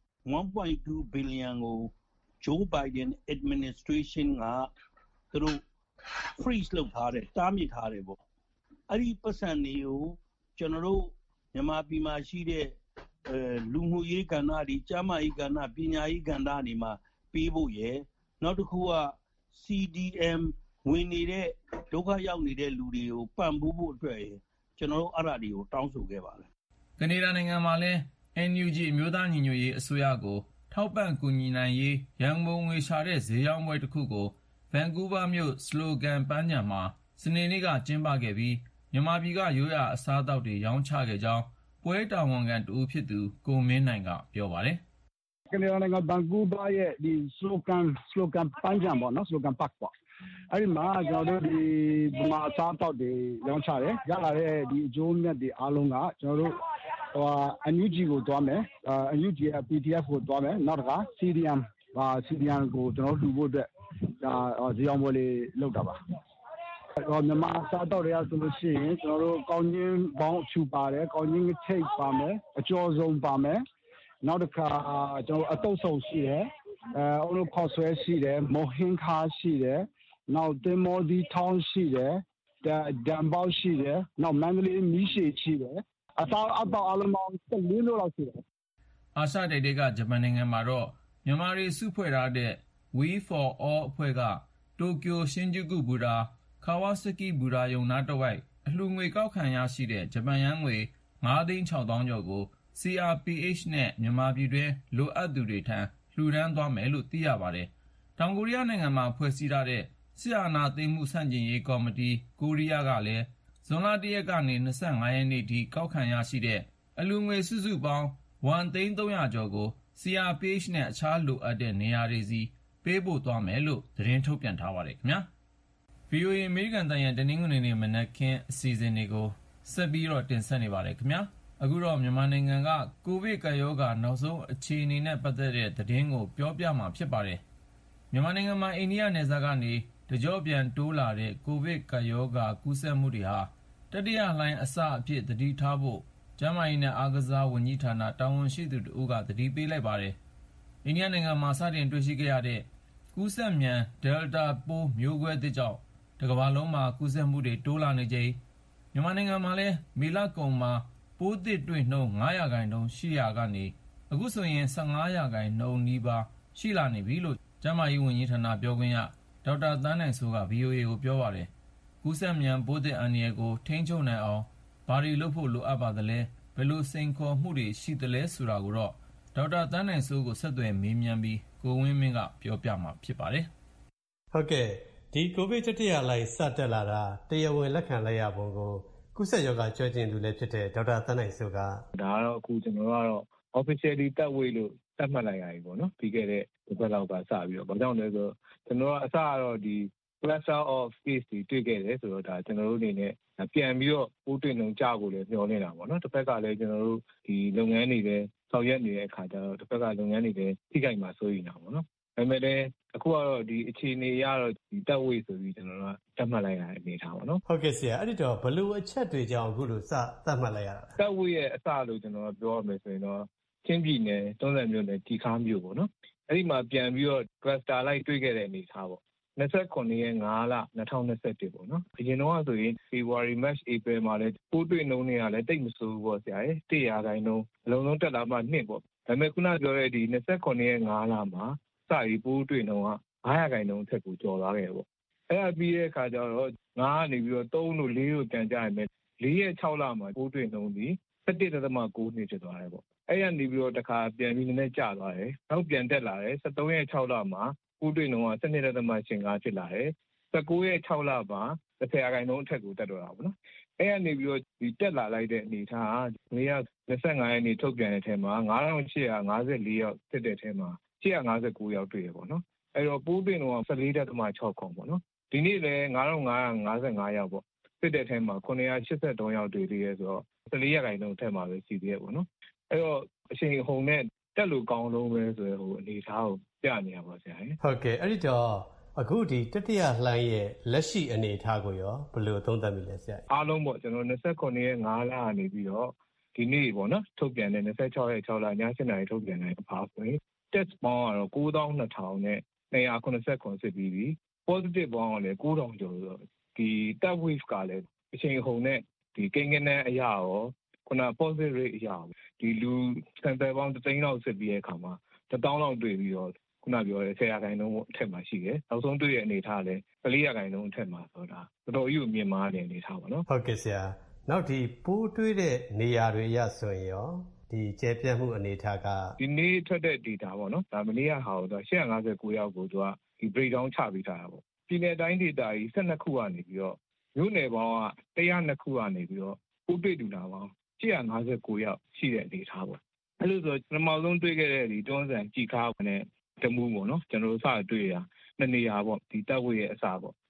S3: 1.2 billion ကို Joe Biden administration ကသူတို့ freeze လုပ်ထားတယ်တားမြစ်ထားတယ်ပေါ့အဲ့ဒီပတ်စံတွေကိုကျွန်တော်တို့မြန်မာပြည်မှာရှိတဲ့လူမှုရေးကဏ္ဍတွေကျန်းမာရေးကဏ္ဍပညာရေးကဏ္ဍတွေမှာပေးဖို့ရယ်နောက်တစ်ခုက CDM ဝင်နေတဲ့ဒုက္ခရောက်နေတဲ့လူတွေကိုပံ့ပိုးဖို့အတွက်ကျွန်တော်တို့အဲ့ဒါတွေကိုတောင်းဆိုခဲ့ပါတယ်
S2: ။ကနေဒါနိုင်ငံမှာလည်း NUG အမျိုးသားညီညွတ်ရေးအစိုးရကိုထောက်ပံ့ကူညီနိုင်ရေးရန်ပုံငွေရှာတဲ့ဈေးရောင်းပွဲတစ်ခုကိုဗန်ကူးဗားမြို့စလိုဂန်ပန်းခြံမှာစနေနေ့ကကျင်းပခဲ့ပြီးမြန်မာပြည်ကရိုးရာအစားအသောက်တွေရောင်းချခဲ့ကြောင်းပွဲတာဝန်ခံတူဖြစ်သူကိုမင်းနိုင်ကပြောပါတယ်
S8: ။ကနေဒါနိုင်ငံဗန်ကူးဗားရဲ့ဒီစလိုဂန်ပန်းခြံပေါ့နော်စလိုဂန်ပတ်ပေါ့အဲ့ဒီမှာကျွန်တော်တို့ဒီဗမာအစားတောက်တွေရောင်းချတယ်ရလာတဲ့ဒီအကျိုးမြတ်တွေအားလုံးကကျွန်တော်တို့NUG ကိုသွားမယ်NUG ရဲ့ PDF ကိုသွားမယ်နောက်တစ်ခါ CDM ကိုကျွန်တော်တို့လှူဖို့အတွက်ဒါဇီအောင်ပွဲလေးလုပ်တာပါမြန်မာစားတောက်တွေကဆိုလို့ရှိရင်ကျွန်တော်တို့ကောင်းချင်းပေါင်းအချူပါတယ်ကောင်းချင်းချိတ်ပါမယ်အကျော်စုံပါမယ်နောက်တစ်ခါကျွန်တော်အတုပ်ဆုံရှိတယ်အုံလို့ခေါ်ဆွဲရှိတယ်မဟင်းခါရှိတယ်နောက်တင်မောဒီထောင်းရှိတယ်ဒံပေါရှိတယ်နောက်မန္တလေးမီးရှည်ရှိတယ်အတော့အလုံးပေါင်း14လို့လောက်ရှိတယ်
S2: အာရှတိုက်တွေကဂျပန်နိုင်ငံမှာတော့မြန်မာတွေစုဖွဲ့ထားတဲ့ We for All အဖွဲ့ကတိုကျိုရှင်ဂျူကုဘူတာကာဝါဆကီဘူတာယုံနာတဝိုက်အလှူငွေကောက်ခံရရှိတဲ့ဂျပန်ယန်းငွေ 9,600,000 ကျော်ကို CRPH နဲ့မြန်မာပြည်တွင်းလိုအပ်သူတွေထံလှူဒန်းသွားမယ်လို့သိရပါတယ်။တောင်ကိုရီးယားနိုင်ငံမှာဖွဲ့စည်းထားတဲ့စစ်အာဏာသိမ်းမှုဆန့်ကျင်ရေးကော်မတီကိုရီးယားကလည်းဇွန်လ 1 ရက်ကနေ 25 ရက်နေ့ထိကောက်ခံရရှိတဲ့အလှူငွေစုစုပေါင်း1,300,000 ကျော်ကို CRPH နဲ့အခြားလိုအပ်တဲ့နေရာတွေစီပေးပို့သွားမယ်လို့သတင်းထုတ်ပြန်ထားပါတယ်ခင်ဗျာ။ VOA အမေရိကန်တန်ရဲ့တနင်္ဂနွေနေ့မနက်ခင်းအစီအစဉ်တွေကိုဆက်ပြီးတော့တင်ဆက်နေပါတယ်ခင်ဗျာ။အခုတော့မြန်မာနိုင်ငံကကိုဗစ်ကပ်ရောဂါနောက်ဆုံးအခြေအနေနဲ့ပတ်သက်တဲ့သတင်းကိုပြောပြမှာဖြစ်ပါတယ်။မြန်မာနိုင်ငံမှာအိန္ဒိယနယ်စပ်ကနေတကြော့ပြန်တိုးလာတဲ့ကိုဗစ်ကပ်ရောဂါကူးစက်မှုတွေဟာတတိယလှိုင်းအစအဖြစ်သတိထားဖို့ကျန်းမာရေးနဲ့အားကစားဝန်ကြီးဌာနတာဝန်ရှိသူတို့ကသတိပေးလိုက်ပါတယ်။အိန္ဒိယနိုင်ငံမှာစတင်တွေ့ရှိခဲ့ရတဲ့ကူးစက်မြန် Delta ပိုးမျိုးကွဲသစ်ကြောင့်တကမ္ဘာလုံးမှာကူးစက်မှုတွေတိုးလာနေချိန်မြန်မာနိုင်ငံမှာလည်းမေလကုန်မှာပိုးသစ်တွေ့နှုန်း 9% ရှိရာကနေအခုဆိုရင် 15% နီးပါးရှိလာနေပြီလို့ကျန်းမာရေးဝန်ကြီးဌာနပြောခွင့်ရဒေါက်တာသန်းနိုင်စိုးက VOA ကိုပြောပါတယ်။ကူးစက်မြန်ပိုးသစ်အန္တရာယ်ကိုထိန်းချုပ်နိုင်အောင်ဘာတွေလုပ်ဖို့လိုအပ်ပါသလဲဘယ်လိုစိန်ခေါ်မှုတွေရှိသလဲဆိုတာကိုတော့ဒေါက်တာသန်းနိုင်စိုးကိုဆက်သွယ်မေးမြန်းပြီးကိုဝင်းမင်းကပြောပြမှာဖြစ်ပါတယ်
S9: ။ဟုတ်ကဲ့ဒီကိုဗစ်တတိယလှိုင်းစတက်လာတာတရားဝင်လက်ခံလိုက်ရပုံကိုကုသရောဂါကျွမ်းကျင်သူလည်းဖြစ်တဲ့ဒေါက်တာသန်းနိုင်စိုးက
S10: ဒါကတော့အခုကျွန်တော်ကတော့ officially တက်ဝေးလို့သတ်မှတ်လိုက်ရပြီပေါ့နော်ပြီးခဲ့တဲ့တစ်ပတ်လောက်ကစပြီးတော့ဘာကြောင့်လဲဆိုတော့ကျွန်တော်ကအစကတော့ဒီ cluster of case တွေတွေ့ခဲ့တယ်ဆိုတော့ဒါကျွန်တော်တို့အနေနဲ့ပြန်ပြီးတော့ပိုးတွေ့နှုန်းကျဖို့လည်းမျှော်နေတာပေါ့နော်တစ်ဖက်ကလည်းကျွန်တော်တို့ဒီလုပ်ငန်းတွေလည်းဆောင်ရွက်နေတဲ့အခါကျတော့တစ်ဖက်ကလုပ်ငန်းတွေလည်းထိခိုက်မှာစိုးရိမ်တာပေါ့နော်ဒါပေမဲ့လည်းအခုကတော့ဒီအခြေအနေအရတော့ဒီတက်ဝေးဆိုပြီးကျွန်တော်တို့ကသတ်မှတ်လိုက်ရတဲ့အနေထားပေါ့နော်
S9: ဟုတ်ကဲ့ဆရာအဲ့ဒီတော့ဘလို့အချက်တွေကြောင့်အခုလိုစသတ်မှတ်လိုက်ရတာ
S10: တက်ဝေးရဲ့အစလို့ကျွန်တော်ပြောရမယ်ဆိုရင်တော့ချင်းပြည်နယ်တွန်းဇံမြို့နယ်တီခါမြို့ပေါ့နော်အဲ့ဒီမှာပြန်ပြီးတော့ cluster လိုက်တွေ့ခဲ့တဲ့အနေထားပေါ့29ရက်5လ2021ပေါ့နော်အရင်တော့ဆိုရင် February March April မှာလည်းပိုးတွေ့နှုန်းတွေကလည်းတိတ်မဆိုးဘူးပေါ့ဆရာရေ100%အလုံးလုံးတက်လာမှ2ပေါ့ဒါပေမဲ့ခုနပြောတဲ့ဒီ29ရက်5လမှာစပြီးပိုးတွေ့နှုန်းက9%အထက်ကိုကျော်သွားခဲ့ပေါ့အဲ့ဒါပြီးတဲ့အခါကျတော့9ကနေပြီးတော့3လို့4လို့ပြန်ကြရမယ်4ရက်6လမှာပိုးတွေ့နှုန်းဒီ17.9နှစ်ဖြစ်သွားတယ်ပေါ့အဲ့ရနေပြီးတော့တခါပြန်ပြီးနည်းနည်းကျသွားတယ်နောက်ပြန်တက်လာတယ်13ရက်6လမှာပိုးတွေ့နှုန်းက12.85ဖြစ်လာတယ်19ရက်6လမှာ10%အထက်ကိုတက်တော့တာပေါ့နော်အဲ့ရနေပြီးတော့ဒီတက်လာလိုက်တဲ့အနေထားကနေ့က25ရက်နေ့ထုတ်ပြန်တဲ့အထက်မှာ9854ယောက်ဖြစ်တဲ့အထက်မှာ159ယောက်တွေ့ရပေါ့နော်အဲ့တော့ပိုးတွေ့နှုန်းက14.6ခုပေါ့နော်ဒီနေ့လည်း9555ယောက်ပေါ့ဖြစ်တဲ့အထက်မှာ983ယောက်တွေ့သေးရဲဆိုတော့14%အထက်မှာပဲရှိသေးရပေါ့နော်အဲ့တော့အချိန်ဟုန်နဲ့တက်လို့ကောင်းလုံးပဲဆိုရဟိုအနေထားကိုပြနေရပါဆရာ
S9: ဟုတ်ကဲ့အဲ့ဒီတော့အခုဒီတတိယလှိုင်းရဲ့လက်ရှိအနေအထားကိုရောဘယ်လိုသုံးသပ်မိလဲဆရာ
S10: အားလုံးပေါ့ကျွန်တော်29ရက်5လကနေပြီးတော့ဒီနေ့ပေါ့နော်ထုတ်ပြန်တဲ့26ရက်6လည7နာရီထုတ်ပြန်တဲ့အပါဆိုရင် test ပေါင်းကတော့92,000နဲ့289စစ်ပြီးပြီ positive ပေါင်းကလည်း9,000ကျော်ဆိုတော့ဒီ third wave ကလည်းအချိန်ဟုန်နဲ့ဒီကိန်းဂဏန်းအရာရောခုန positive rate အရာဒီလူ sample ပေါင်း3,000လောက်စစ်ပြီးတဲ့အခါမှာ1,000လောက်တွေ့ပြီးတော့ခုနပြောတဲ့10%အထက်မှာရှိတယ်နောက်ဆုံးတွေ့တဲ့အနေထားလည်း14%အထက်မှာဆိုတာတော်တော်ကြီးကိုမြင့်မားတဲ့အနေထားပါနော်
S9: ဟုတ်ကဲ့ဆရာနောက်ဒီပိုးတွေ့တဲ့နေရာတွေရဆိုရင်ရောဒီကျဲပြန့်မှုအနေထားက
S10: ဒီနေ့ထွက်တဲ့ data ပေါ့နော်ဒါမနေ့ကဟာကိုသူ159ယောက်ကိုသူကဒီ breakdown ချပေးထားတာပေါ့ပြည်နယ်တိုင်း data ကြီး12ခုကနေပြီးတော့မြို့နယ်ပေါင်းက102ခုကနေပြီးတော့ပိုးတွေ့တူတာပေါင်း159ယောက်ရှိတဲ့အနေထားပေါ့အဲ့လိုဆိုပထမဆုံးတွေ့ခဲ့တဲ့ဒီတွန်းဆန်ကြည်ခါနဲ့တမူးပေါ့နော်ကျွန်တော်တို့စတွေ့ရ2နေရာပေါ့ဒီတက်ဝေးရဲ့အစားပေါ့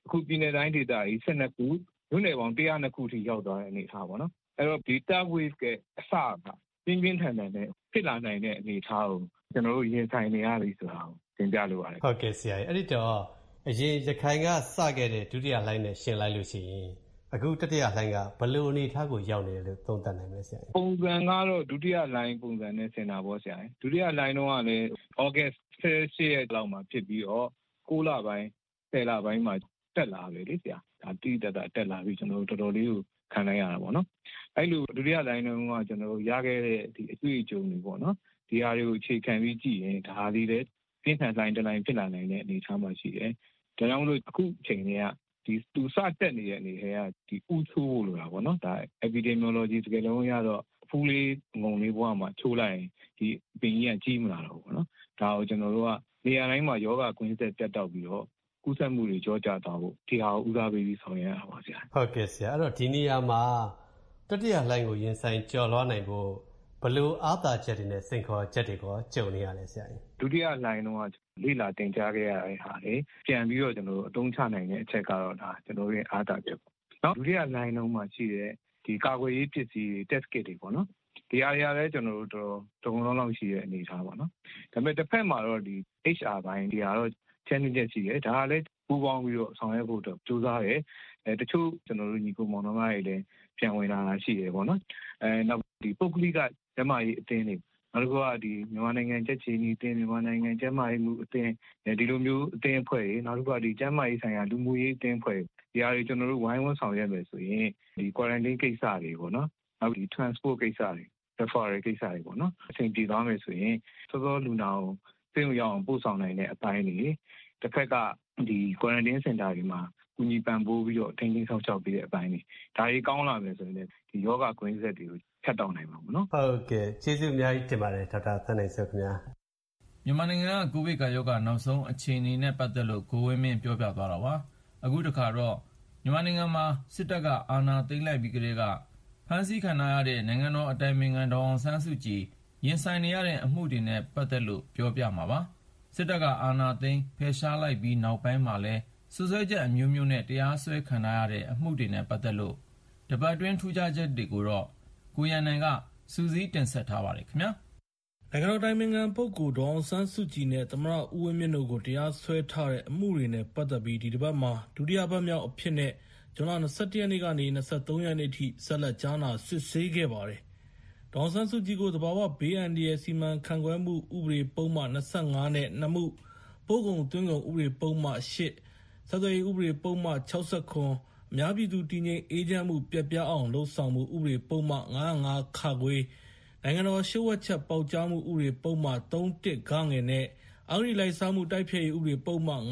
S10: အခုပြည်내တိုင်းဒေသကြီး12ခုမြို့နယ်ပေါင်း102ခုထိရောက်သွားတဲ့အနေအထားပေါ့နော်အဲ့တော့ဒီ third wave ကအစကပြင်းပြင်းထန်ထန်နဲ့ဖြစ်လာနိုင်တဲ့အနေအထားကိုကျွန်တော်တို့ရင်ဆိုင်နေရပြီဆိုတာကိုသင်ပြလိုပါတယ်
S9: ဟုတ်ကဲ့ဆရာအဲ့ဒီတော့အရင်ရခိုင်ကစခဲ့တဲ့ဒုတိယလှိုင်းနဲ့ရှင်းလိုက်လို့ရှိရင်အခုတတိယလှိုင်းကဘယ်လိုအနေအထားကိုရောက်နေတယ်လို့သုံးသပ်နိုင်မလဲဆရာ
S10: ပုံစံကတော့ဒုတိယလှိုင်းပုံစံနဲ့ဆင်တာပေါ့ဆရာဒုတိယလှိုင်းတော့ကလည်း August 18ရက်လောက်မှာဖြစ်ပြီးတော့9လပိုင်း10လပိုင်းမှာတက်လာပြီလေဆရာဒါတိတတတက်လာပြီးကျွန်တော်တို့တော်တော်လေးကိုခံနိုင်ရတာပေါ့နော်အဲ့လိုဒုတိယလှိုင်းတော့ကကျွန်တော်တို့ရခဲ့တဲ့ဒီအတွေ့အကြုံတွေပေါ့နော်ဒီဟာတွေကိုအခြေခံပြီးကြည့်ရင်ဒါလေးလည်းပြင်းထန်လှိုင်းတစ်လှိုင်းဖြစ်လာနိုင်တဲ့အနေအထားမှာရှိတယ်ဒါကြောင့်မလို့အခုချိန်တွေကဒီသူစတက်နေတဲ့အနေနဲ့ဒီဥချိုးလို့တာပေါ့နော်ဒါ epidemiology စကားလုံးရတော့ဖူးလေးငုံလေးဘဝမှာချိုးလိုက်ရင်ဒီပင်ကြီးကကြီးမလာတော့ဘူးပေါ့နော်ဒါကိုကျွန်တော်တို့ကနေရာတိုင်းမှာယောဂကွင်းဆက်ပြတ်တောက်ပြီးတော့ကူးစက်မှုတွေကြောကြသွားဖို့ဒီဟာကိုဦးစားပေးပြီးဆောင်ရွက်ရတာပါဆရာ
S9: ဟုတ်ကဲ့ဆရာအဲ့တော့ဒီနေရာမှာတတိယလှိုင်းကိုရင်ဆိုင်ကျော်လွှားနိုင်ဖို့ဘလို့အားသာချက်တွေနဲ့စိန်ခေါ်ချက်တွေကိုကြုံနေရလဲဆရာ
S10: ဒုတိယလှိုင်းတော့လေ့လာတင်ကြားခဲ့ရတဲ့ဟာလေပြန်ပြီးတော့ကျွန်တော်တို့အသုံးချနိုင်တဲ့အချက်ကတော့ဒါကျွန်တော်တို့ရဲ့အားသာချက်ပေါ့နော်ဒုတိယလှိုင်းလုံးမှာရှိတဲ့ဒီကာကွယ်ရေးပစ္စည်းတွေ test kit တွေပေါ့နော်ဒီအရာလည်းကျွန်တော်တို့တော်တော်လုံးရှိတဲ့အနေအထားပေါ့နော်ဒါပေမဲ့တစ်ဖက်မှာတော့ဒီ HR ဘိုင်းဒီဟာတော့ challenge ရှိတယ်ဒါကလည်းပူးပေါင်းပြီးတော့ဆောင်ရွက်ဖို့တော့ကြိုးစားတယ်တချို့ကျွန်တော်တို့ညီကိုမောင်နှမတွေလည်းပြန်ဝင်လာတာရှိတယ်ပေါ့နော်နောက်ဒီပုဂ္ဂလိကဓမ္မရေးအသင်းတွေနောက်တစ်ခုကဒီမြန်မာနိုင်ငံကျက်ချီနီအသင်းမြန်မာနိုင်ငံကျန်းမာရေးမှုအသင်းဒီလိုမျိုးအသင်းအဖွဲ့တွေနောက်တစ်ခုကဒီကျန်းမာရေးဆိုင်ရာလူမှုရေးအသင်းအဖွဲ့ဒီဟာတွေကျွန်တော်တို့ဝိုင်းဝန်းဆောင်ရွက်မယ်ဆိုရင်ဒီ quarantine ကိစ္စတွေပေါ့နော်နောက်ဒီ transport ကိစ္စတွေ referral ကိစ္စတွေပေါ့နော်အဆင်ပြေသွားမယ်ဆိုရင်စောစောလူနာကိုသိအောင်ရောက်အောင်ပို့ဆောင်နိုင်တဲ့အပိုင်းတွေတစ်ဖက်ကဒီ quarantine center တွေမှာကူညီပံ့ပိုးပြီးတော့ထိန်းသိမ်းဆောင်ရှောက်ပေးတဲ့အပိုင်းတွေဒါတွေကောင်းလာမယ်ဆိုရင်ဒီယောဂကွင်းဆက်တွေကိုဖြတ်တောက်နိုင်မှာပေါ့နော်
S9: ဟုတ်ကဲ့ကျေးဇူးအများကြီးတင်ပါတယ်ဒေါက်တာသန်းနိုင်စိုးခင်ဗျာ
S2: မြန်မာနိုင်ငံကကိုဗစ်ကရောဂါနောက်ဆုံးအခြေအနေနဲ့ပတ်သက်လို့ကိုဝင်းမင်းပြောပြသွားတာပါအခုတခါတော့မြန်မာနိုင်ငံမှာစစ်တပ်ကအာဏာသိမ်းလိုက်ပြီးကတည်းကဖမ်းဆီးခံရတဲ့နိုင်ငံတော်အတိုင်ပင်ခံဒေါ်အောင်ဆန်းစုကြည်ရင်ဆိုင်နေရတဲ့အမှုတွေနဲ့ပတ်သက်လို့ပြောပြမှာပါစစ်တပ်ကအာဏာသိမ်းဖယ်ရှားလိုက်ပြီးနောက်ပိုင်းမှာလဲစွပ်စွဲချက်အမျိုးမျိုးနဲ့တရားစွဲခံရတဲ့အမှုတွေနဲ့ပတ်သက်လို့တပတ်တွင်းထူးခြားချက်တွေကိုတော့ကိုရန်နိုင်ကစူးစီးတင်ဆက်ထားပါတယ်ခင်ဗျာ
S11: နိုင်ငံတော်တိုင်ပင်ခံပုဂ္ဂိုလ်ဒေါ်အောင်ဆန်းစုကြည်နဲ့သမ္မတဦးဝင်းမြင့်တို့ကိုတရားစွဲထားတဲ့အမှုတွေနဲ့ပတ်သက်ပြီးဒီတစ်ပတ်မှာဒုတိယပတ်မြောက်အဖြစ်နဲ့ဇွန်လ21ရက်နေ့ကနေ23ရက်နေ့ထိဆက်လက်ကြားနာစစ်ဆေးခဲ့ပါတယ်။ဒေါ်အောင်ဆန်းစုကြည်ကိုသဘာဝဘေးအန္တရာယ်စီမံခန့်ခွဲမှုဥပဒေပုံမှန်25နဲ့2မှုပို့ကုန်သွင်းကုန်ဥပဒေပုံမှန်8ဆက်သွယ်ရေးဥပဒေပုံမှန်69အများပြည်သူတည်ငြိမ်အေးချမ်းမှုပြတ်ပြားအောင်လှုံ့ဆော်မှုဥပဒေပုံမှန်905ခါခွေနိုင်ငံတော်ရှုပ်ဝက်ချက်ပေါက်ကြားမှုဥပဒေပုံမှန်31ဂငယ်နဲ့အဂတိလိုက်စားမှုတိုက်ဖျက်ရေးဥပဒေပုံမှန်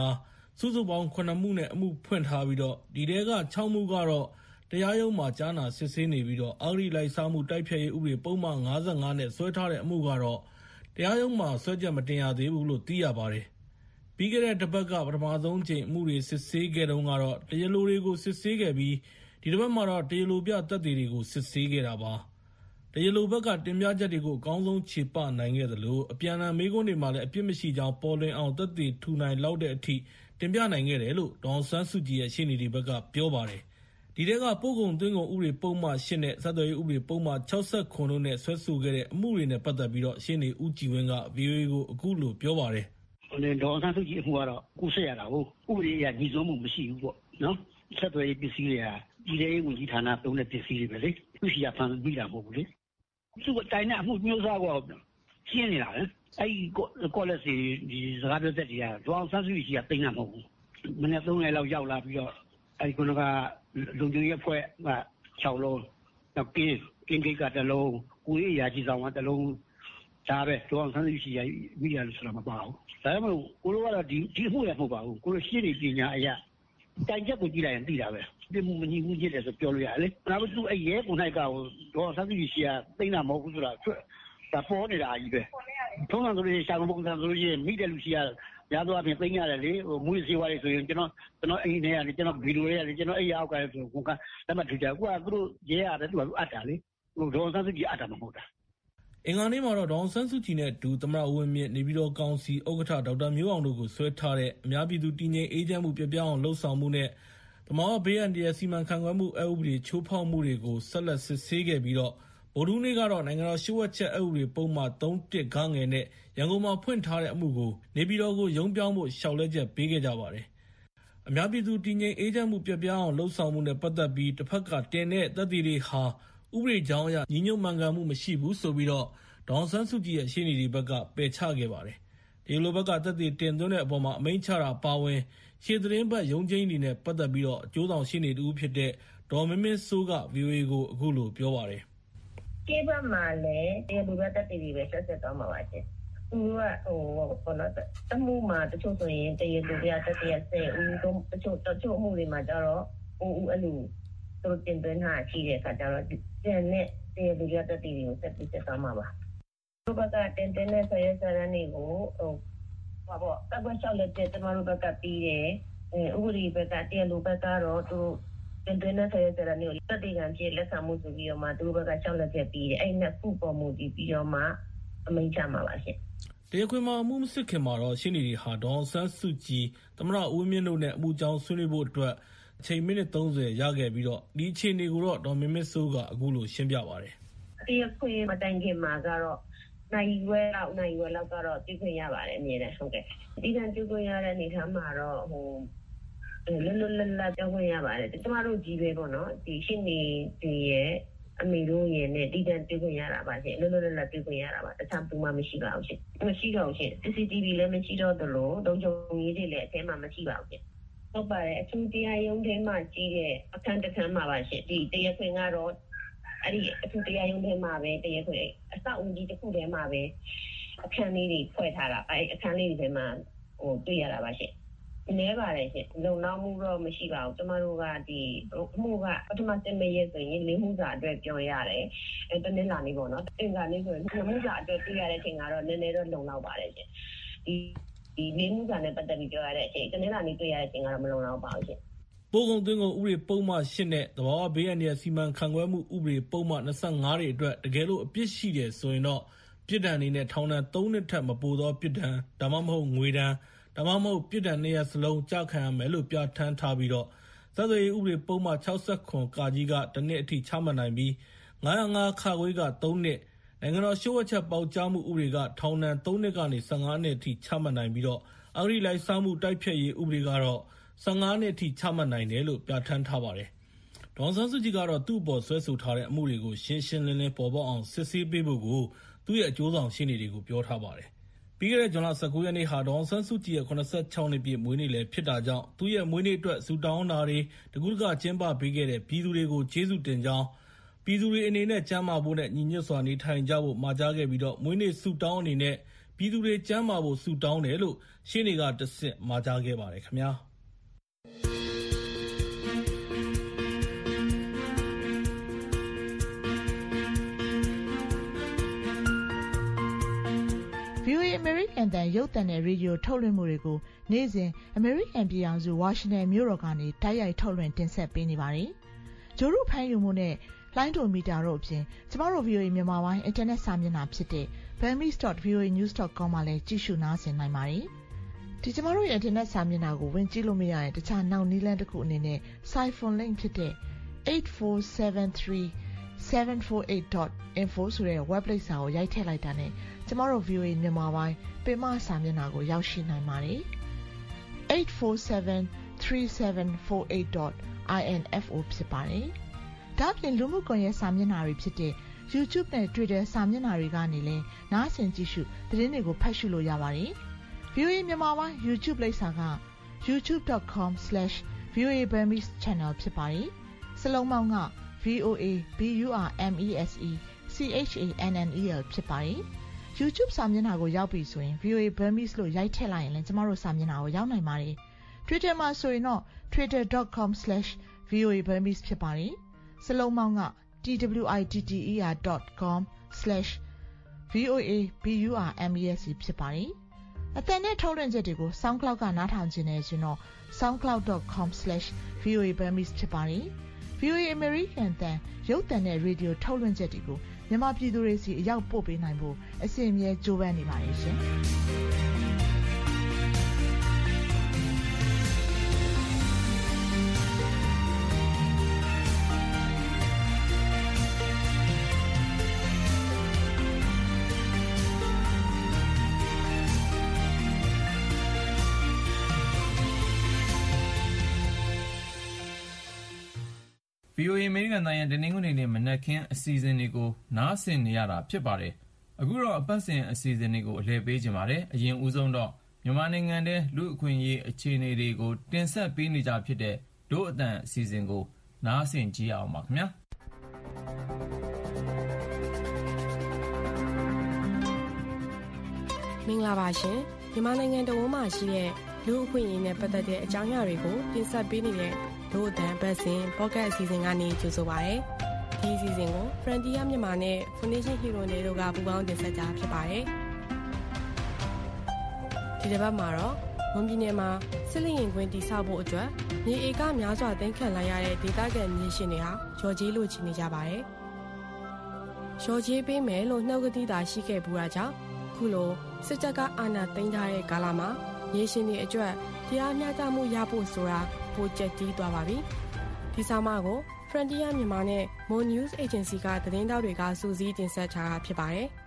S11: 55စုစုပေါင်း9မှုနဲ့အမှုဖွင့်ထားပြီးတော့ဒီထဲက6မှုကတော့တရားရုံးမှာကြားနာစစ်ဆေးနေပြီးတော့အဂတိလိုက်စားမှုတိုက်ဖျက်ရေးဥပဒေပုံမှန်55နဲ့ဆွဲထားတဲ့အမှုကတော့တရားရုံးမှာဆွဲချက်မတင်ရသေးဘူးလို့သိရပါတယ်။ပြီးခဲ့တဲ့တစ်ပတ်ကပထမဆုံးချိန်အမှုတွေစစ်ဆေးခဲ့တုန်းကတော့တရားလိုတွေကိုစစ်ဆေးခဲ့ပြီးဒီတစ်ပတ်မှာတော့တရားလိုပြသက်သေတွေကိုစစ်ဆေးခဲ့တာပါ။တရားလိုဘက်ကတင်ပြချက်တွေကိုအကောင်းဆုံးခြေပနိုင်ခဲ့သလိုအပြန်အလှန်မေးခွန်းတွေမှာလည်းအပြစ်မရှိကြောင်းပေါ်လွင်အောင်သက်သေထူနိုင်လောက်တဲ့အထိတင်ပြနိုင်ခဲ့တယ်လို့ဒေါ်အောင်ဆန်းစုကြည်ရဲ့ရှေ့နေတွေဘက်ကပြောပါတယ်။ဒီထဲကပို့ကုန်သွင်းကုန်ဥပဒေပုံမှန်8နဲ့ဆက်သွယ်ရေးဥပဒေပုံမှန်69တို့နဲ့ဆွဲဆိုခဲ့တဲ့အမှုတွေနဲ့ပတ်သက်ပြီးတော့ရှေ့နေဦးကြည်ဝင်းက VOA ကိုအခုလိုပြောပါတယ်
S12: ။ဒေါ်အောင်ဆန်းစုကြည်အမှုကတော့ကိုယ်ဆက်ရတာဟုတ်ဥပဒေအရညီဆုံးမှုမရှိဘူးပေါ့နော်။ဆက်သွယ်ရေးပစ္စည်းတွေကပြည်ထောင်စုဝန်ကြီးဌာနသုံးတဲ့ပစ္စည်းတွေပဲလေ။သူရှိရဖန်ပြီးတာမဟုတ်ဘူးလေ။သူ့အတိုင်းနဲ့အမှုမျိုးစားကရှင်းနေတာလေ။အဲ့ဒီကောလက်စီဒီစကားပြောသက်တွေကဒေါ်အောင်ဆန်းစုကြည်ကသိမ်းတာမဟုတ်ဘူး။မနေ့3ရက်လောက်ရောက်လာပြီးတော့အဲ့ဒီကလုံခြုံရေးအဖွဲ့က6လုံးနောက်ကင်းဂိတ်က1လုံးကိုရေးရာကြီးဆောင်က1လုံးဒါပဲဒေါ်အောင်ဆန်းစုကြည်မိရလို့ဆိုတာမပါဘူးဒါပေမဲ့ကိုလိုကတော့ဒီအမှုရမဟုတ်ပါဘူးကိုလိုရှင်းနေပညာအရာတိုင်ချက်ကိုကြည့်လိုက်ရင်သိတာပဲပြမှုမညီဘူးဖြစ်တယ်ဆိုပြောလို့ရတယ်လေဒါပေမဲ့သူအရဲကိုနိုင်ကဒေါ်အောင်ဆန်းစုကြည်ကသိမ်းတာမဟုတ်ဘူးဆိုတာဒါပေါ်နေတာအကြီးပဲထုံးစံဆိုလို့ရှာကုန်ပုံစံဆိုလို့ရှိရင်မိတဲ့လူရှိရရတော့အပြင်သိမ်းရတယ်လေဟိုမွေးစေးဝါးတွေဆိုရင်ကျွန်တော်အိမ်ထဲကနေကျွန်တော်ဗီဒီယိုတွေကကျွန်တော်အိမ်အောက်ကဆိုကိုကလက်မှတ်ထူကြကိုကသူတို့ရဲရတယ်သူကအပ်တာလေဟိုဒေါ်ဆန်းစုကြည်အပ်တာမဟုတ်တာ
S11: အင်္ဂါနေ့မှာတော့ဒေါ်အောင်ဆန်းစုကြည်နဲ့အတူသမ္မတဦးဝင်းမြင့်နေပြည်တော်ကောင်စီဥက္ကဋ္ဌဒေါက်တာမျိုးအောင်တို့ကိုဆွဲထားတဲ့အများပြည်သူတည်ငြိမ်အေးချမ်းမှုပြပြအောင်လှုံ့ဆော်မှုနဲ့သဘာဝဘေးအန္တရာယ်စီမံခန့်ခွဲမှုအက်ဥပဒေချိုးဖောက်မှုတွေကိုဆက်လက်စစ်ဆေးခဲ့ပြီးတော့ဗုဒ္ဓဟူးနေ့ကတော့နိုင်ငံတော်လျှို့ဝှက်ချက်အက်ဥပဒေပုံမှန်3(1)ဂငယ်နဲ့ရန်ကုန်မှာဖွင့်ထားတဲ့အမှုကိုနေပြည်တော်ကိုရုံးပြောင်းဖို့လျှောက်လဲချက်ပေးခဲ့ကြပါတယ်။အများပြည်သူတည်ငြိမ်အေးချမ်းမှုပြပြအောင်လှုံ့ဆော်မှုနဲ့ပတ်သက်ပြီးတစ်ဖက်ကတင်တဲ့သက်သေတွေဟာဥပဒေကြောင်းအရညီညွတ်မှန်ကန်မှုမရှိဘူးဆိုပြီးတော့ဒေါ်အောင်ဆန်းစုကြည်ရဲ့ရှေ့နေတွေဘက်ကပယ်ချခဲ့ပါတယ်။ဒီလိုဘက်ကသက်သေတင်သွင်းတဲ့အပေါ်မှာအမိန့်ချတာပါဝင်ရှေ့သတင်းဘက်ရုံးချင်းတွေနဲ့ပတ်သက်ပြီးတော့အကျိုးဆောင်ရှေ့နေတူဖြစ်တဲ့ဒေါ်မင်းမင်းစိုးက VOA ကိုအခုလိုပြောပါတယ်
S13: ။ကေဘတ်မှာလည်းတရားလူဘက်သက်သေတွေပဲဆက်ဆက်သွားမှာပါရှင်။သူကဘောနော်တမှုမှာတချို့ဆိုရင်တရားလူတွေကသက်သေရ10ဦးတော့တချို့အမှုတွေမှာကျတော့ဦးအဲ့လိုသူတို့တင်သွင်းတာရှိတဲ့အခါကျတော့ကျန်တဲ့တရားလူတွေကသက်သေတွေကိုဆက်ပြီးဆက်သွားမှာပါ။တို့ဘက်ကတင်တဲ့ဆရာဆရာတွေကိုတက်ကွက်လျှောက်လက်တဲ့ကျမတို့ဘက်ကပြီးတယ်ဥပဒေဘက်ကတရားလူဘက်ကတော့သူတို့တင်သွင်းတဲ့ဆရာဆရာတွေကိုတက်တေခံဖြစ်လက်ခံမှုဆိုပြီးတော့မှသူတို့ဘက်ကလျှောက်လက်ချက်ပြီးတယ်အဲ့နှစ်ခုပေါ်မှုပြီးတော့မှအမိန့်ချမှာပါရှင်
S11: တရားခွင်မှာအမှုမစစ်ခင်မှာတော့ရှင်းနေတွေဟာဒေါ်အောင်ဆန်းစုကြည်သမ္မတဦးဝင်းမြင့်တို့နဲ့အမှုကြောင်းဆွေးနွေးဖို့အတွက်အချိန်မိနစ်30ရခဲ့ပြီးတော့ဒီအခြေအနေကိုတော့ဒေါ်မင်းမင်းစိုးကအခုလိုရှင်းပြပါတယ်
S13: တရားခွင်မတိုင်ခင်မှာကတော့နိုင်ရွယ်လောက်ကတော့သိခွင့်ရပါတယ်အမြဲတမ်းဟုတ်ကဲ့ဒီကံကျခွင့်ရတဲ့အနေထားမှာတော့လွတ်လပ်ပြောခွင့်ရပါတယ်ကျမတို့ကြီးပဲပေါ့နော်ဒီရှင်းနေဒီရဲ့အမေတို့ရဲ့နဲ့ဒီကံတွေ့ခွင့်ရတာပါရှင်လွတ်လပ်တွေ့ခွင့်ရတာပါတခြားဘူးမှမရှိပါဘူးရှင်မရှိတော့ရှင် CCTV လည်းမရှိတော့သလိုလုံခြုံရေးတွေလည်းအထဲမှာမရှိပါဘူးရှင်ဟုတ်ပါတယ်အထူးတရားရုံးထဲမှာကြီးတဲ့အခန်းတစ်ခန်းမှာပါရှင်ဒီတရားခွင်ကတော့အဲ့ဒီအထူးတရားရုံးထဲမှာပဲတရားခွင်အဆောက်အဦကြီးတစ်ခုထဲမှာပဲအခန်းလေးတွေဖွဲ့ထားတာအဲ့အခန်းလေးတွေထဲမှာတွေ့ရတာပါရှင်နေပါတယ်ရှင်လုံလောက်မှုတော့မရှိပါဘူးကျမတို့ကဒီအမှုကပထမစင်မရဲ့ဆိုရင်လေးမှုစာအတွက်ပြောရတယ်တနေ့လာနေပေါ့နော်အင်္ဂါနေ့ဆိုရင်နှစ်မှုစာအတွက်တွေ့ရတဲ့အချိန်ကတော့နည်းနည်းတော့လုံလောက်ပါတယ်ရှင်ဒီလေးမှုစာနဲ့ပတ်သက်ပြီးပြောရတဲ့အချိန်တနေ့လာနေတွေ့ရတဲ့အချိန်ကတော့မလုံလောက်ပါဘူးရှင်
S11: ပို့ကုန်သွင်းကုန်ဥပဒေပုံမှန်8နဲ့သဘာဝဘေးအန္တရာယ်စီမံခန့်ခွဲမှုဥပဒေပုံမှန်25တွေအတွက်တကယ်လို့အပြစ်ရှိတယ်ဆိုရင်တော့ပြစ်ဒဏ်အနေနဲ့ထောင်ဒဏ်3နှစ်ထက်မပိုသောပြစ်ဒဏ်ဒါမှမဟုတ်ငွေဒဏ်ဒါမှမဟုတ်ပြစ်ဒဏ်2ရပ်စလုံးကြခံရမယ်လို့ပြဋ္ဌာန်းထားပြီးတော့ဆက်သွယ်ရေးဥပဒေပုံမှန်69ကာကြီးကတစ်နှစ်အထိချမှတ်နိုင်ပြီး905ခါခွေးက3နှစ်နိုင်ငံတော်လျှို့ဝှက်ချက်ပေါက်ကြားမှုဥပဒေကထောင်ဒဏ်3နှစ်ကနေ15နှစ်အထိချမှတ်နိုင်ပြီးတော့အဂတိလိုက်စားမှုတိုက်ဖျက်ရေးဥပဒေကတော့15နှစ်အထိချမှတ်နိုင်တယ်လို့ပြဋ္ဌာန်းထားပါတယ်။ဒေါ်ဆန်းစုကြည်ကတော့သူ့အပေါ်ဆွဲဆိုထားတဲ့အမှုတွေကိုရှင်းရှင်းလင်းလင်းပေါ်ပေါက်အောင်စစ်ဆေးပေးဖို့ကိုသူ့ရဲ့အကျိုးဆောင်ရှင်းနေတွေကိုပြောထားပါတယ်။ပြီးခဲ့တဲ့ဇွန်လ19ရက်နေ့ဟာဒေါ်ဆန်းစုကြည်ရဲ့86နှစ်ပြည့်မွေးနေ့လည်းဖြစ်တာကြောင့်သူ့ရဲ့မွေးနေ့အတွက်ဆုတောင်းတာတွေတကူးတကကျင်းပပေးခဲ့တဲ့ပြည်သူတွေကိုကျေးဇူးတင်ကြောင်းပြည်သူတွေအနေနဲ့ကျန်းမာဖို့နဲ့ညီညွတ်စွာနေထိုင်ကြဖို့မှာကြားခဲ့ပြီးတော့မွေးနေ့ဆုတောင်းအနေနဲ့ပြည်သူတွေကျန်းမာဖို့ဆုတောင်းတယ်လို့ရှင်းနေကတဆင့်မှာကြားခဲ့ပါတယ်ခင်ဗျာ။
S5: VOA American တန်ရုပ်သံနဲ့ရေဒီယိုထုတ်လွှင့်မှုတွေကိုနေ့စဉ် American ပြည်ထောင်စု Washington မြို့တော်ကနေတိုက်ရိုက်ထုတ်လွှင့်တင်ဆက်ပေးနေပါတယ်။ဂျိုရုဖမ်းယူမှုနဲ့လိုင်းဒိုမီတာတို့အပြင်ကျမတို့ VOA မြန်မာပိုင်း Internet စာမျက်နှာဖြစ်တဲ့ burmese.voanews.com မှာလည်းကြည့်ရှုနားဆင်နိုင်ပါတယ်။ဒီကျမတို့ရဲ့ Internet စာမျက်နှာကိုဝင်ကြည့်လို့မရရင်တခြားနောက်နည်းလမ်းတစ်ခုအနေနဲ့ Siphon link ဖြစ်တဲ့ 8473748.info ဆိုတဲ့ web လိပ်စာကိုရိုက်ထည့်လိုက်တာနဲ့ကျမတို့ VOA မြန်မာပိုင်းပင်မစာမျက်နှာကိုရောက်ရှိနိုင်ပါတယ်။ 8473748.info ဖြစ်ပါတယ်။ဒါ့အပြင်လူမှုကွန်ရက်စာမျက်နှာတွေဖြစ်တဲ့ YouTube နဲ့ Twitter စာမျက်နှာတွေကနေလည်းနားဆင်ကြည့်ရှုသတင်းတွေကိုဖတ်ရှုလို့ရပါတယ်။ VOA မြန်မာပိုင်း YouTube လိပ်စာက youtube.com/VOA Burmese Channel ဖြစ်ပါတယ်။စလုံးပေါင်းက VOA BURMESE CHANNEL ဖြစ်ပါတယ်။ YouTube စာမျက်နှာကိုရောက်ပြီဆိုရင် VOA Burmese လို့ရိုက်ထည့်လိုက်ရင်လည်းကျမတို့စာမျက်နှာကိုရောက်နိုင်ပါတယ်။ Twitter မှာဆိုရင်တော့ twitter.com/VOA Burmese ဖြစ်ပါတယ်။စလုံးပေါင်းက twiter.com/VOA BURMESE ဖြစ်ပါတယ်။အသံနဲ့ထုတ်လွှင့်ချက်တွေကို SoundCloud ကနားထောင်ခြင်းနဲ့ဆိုတော့ soundcloud.com/VOA Burmese ဖြစ်ပါတယ်။ VOA American တန်ရုပ်သံနဲ့ရေဒီယိုထုတ်လွှင့်ချက်တွေကိုမြန်မာပြည်သူတွေစီအရောက်ပို့ပေးနိုင်ဖို့အစီအမြဲကြိုးပမ်းနေပါတယ်ရှင်။
S2: VOA အမေရိကန်နိုင်ငံတနင်္ဂနွေနေ့မနက်ခင်းအစီအစဉ်တွေကိုနားဆင်နေရတာဖြစ်ပါတယ်။အခုတော့အပတ်စဉ်အစီအစဉ်တွေကိုအလှည့်ပေးခြင်းပါတယ်။အရင်ဦးဆုံးတော့မြန်မာနိုင်ငံထဲလူအခွင့်အရေးအခြေအနေတွေကိုတင်ဆက်ပေးနေကြဖြစ်တဲ့ဒို့အတန်အစီအစဉ်ကိုနားဆင်ကြည့်အောင်ပါခင်ဗျာ
S14: ။မင်္ဂလာပါရှင်။မြန်မာနိုင်ငံတဝန်းမှာရှိတဲ့လူအခွင့်အရေးနဲ့ပတ်သက်တဲ့အကြောင်းအရာတွေကိုတင်ဆက်ပေးနေတဲ့ဒို့အတန်ပတ်စဉ်ပေါ့ကတ်အစီအစဉ်ကနေကြိုဆိုပါရစေ။ဒီအစီအစဉ်ကို Frontier မြန်မာနဲ့ Foundation Hero တွေတို့ကပူးပေါင်းတင်ဆက်ကြဖြစ်ပါတယ်။ဒီတစ်ပတ်မှာတော့မွန်ပြည်နယ်မှာစစ်လျင်ခွင်းတည်ဆောက်ဖို့အတွက်မြေဧကများစွာသိမ်းခံလိုက်ရတဲ့ဒေသခံမြေရှင်တွေဟာရော်ကြီးလိုချင်နေကြပါတယ်။ရော်ကြီးပေးမယ်လို့နှုတ်ကတိသာရှိခဲ့ပူတာကြောင့်ခုလိုစစ်တပ်ကအာဏာသိမ်းထားတဲ့ကာလမှာမြေရှင်တွေအတွက်တရားမျှတမှုရဖို့ဆိုတာပိုကျက်တီးသွားပါပြီ။ဒီဆောင်မကို Frontier မြန်မာနဲ့ Mo News Agency ကသတင်းတောက်တွေကစူးစီးတင်ဆက်ထားတာဖြစ်ပါတယ်။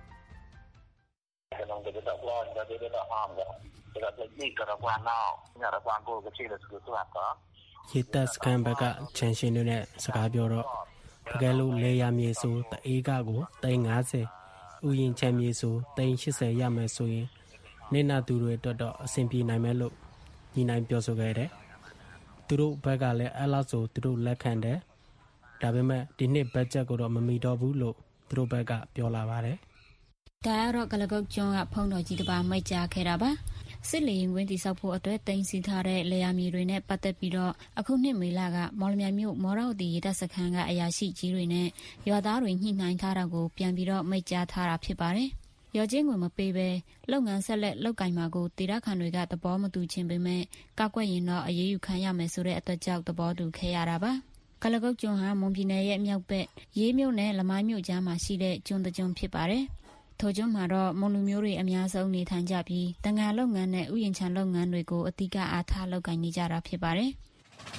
S15: ရေတပ်စကန်ဘက်ကချန်ရှင်တွေနဲ့စကားပြောတော့တကယ်လို့လေယာမြေဆိုတအေးကကို350ဥယျာဉ်ချမ်းမြေဆို380ရမယ်ဆိုရင်နေနာသူတွေအတွက်တော့အဆင်ပြေနိုင်မယ်လို့ညီနိုင်ပြောဆိုခဲ့တယ်။သူတို့ဘက်ကလည်းအဲ့လောက်ဆိုသူတို့လက်ခံတယ်။ဒါပေမဲ့ဒီနှစ်ဘတ်ဂျက်ကိုတော့မမီတော့ဘူးလို့သူတို့ဘက်ကပြောလာပါတယ်
S16: ။ဒါကတော့ကလကုတ်ကျွန်းကဖုံးတော်ကြီးတစ်ပါးမိတ်ကြားခဲ့တာပါ။စစ်လေရင်ကွင်းတိဆောက်ဖို့အတွက်တင်စီထားတဲ့လေယာမြေတွေနဲ့ပတ်သက်ပြီးတော့အခုနှစ်မေလကမော်လမြိုင်မြို့မော်ရောက်တီရေတပ်စခန်းကအရာရှိကြီးတွေနဲ့ရွာသားတွေညှိနှိုင်းထားတာကိုပြန်ပြီးတော့မိတ်ကြားထားတာဖြစ်ပါတယ်။ရော်ချင်းဝင်မပေးဘဲလုပ်ငန်းဆက်လက်လုပ်ကင်မှာကိုတေရခန်တွေကသဘောမတူချင်းပေမဲ့ကောက်ွက်ရင်တော့အရေးယူခံရမယ်ဆိုတဲ့အတွက်ကြောင့်သဘောတူခဲ့ရတာပါ။ကလကုတ်ကျွန်းဟာမွန်ပြည်နယ်ရဲ့မြောက်ဘက်ရေးမြို့နဲ့လမိုင်းမြို့ကြားမှာရှိတဲ့ကျွန်းတစ်ကျွန်းဖြစ်ပါတယ်။ထိုကျွန်းမှာတော့မွန်လူမျိုးတွေအများဆုံးနေထိုင်ကြပြီးတန်ငါလုပ်ငန်းနဲ့ဥယျာဉ်ခြံလုပ်ငန်းတွေကိုအဓိကအားထားလုပ်ကိုင်နေကြတာဖြစ်ပါတယ်။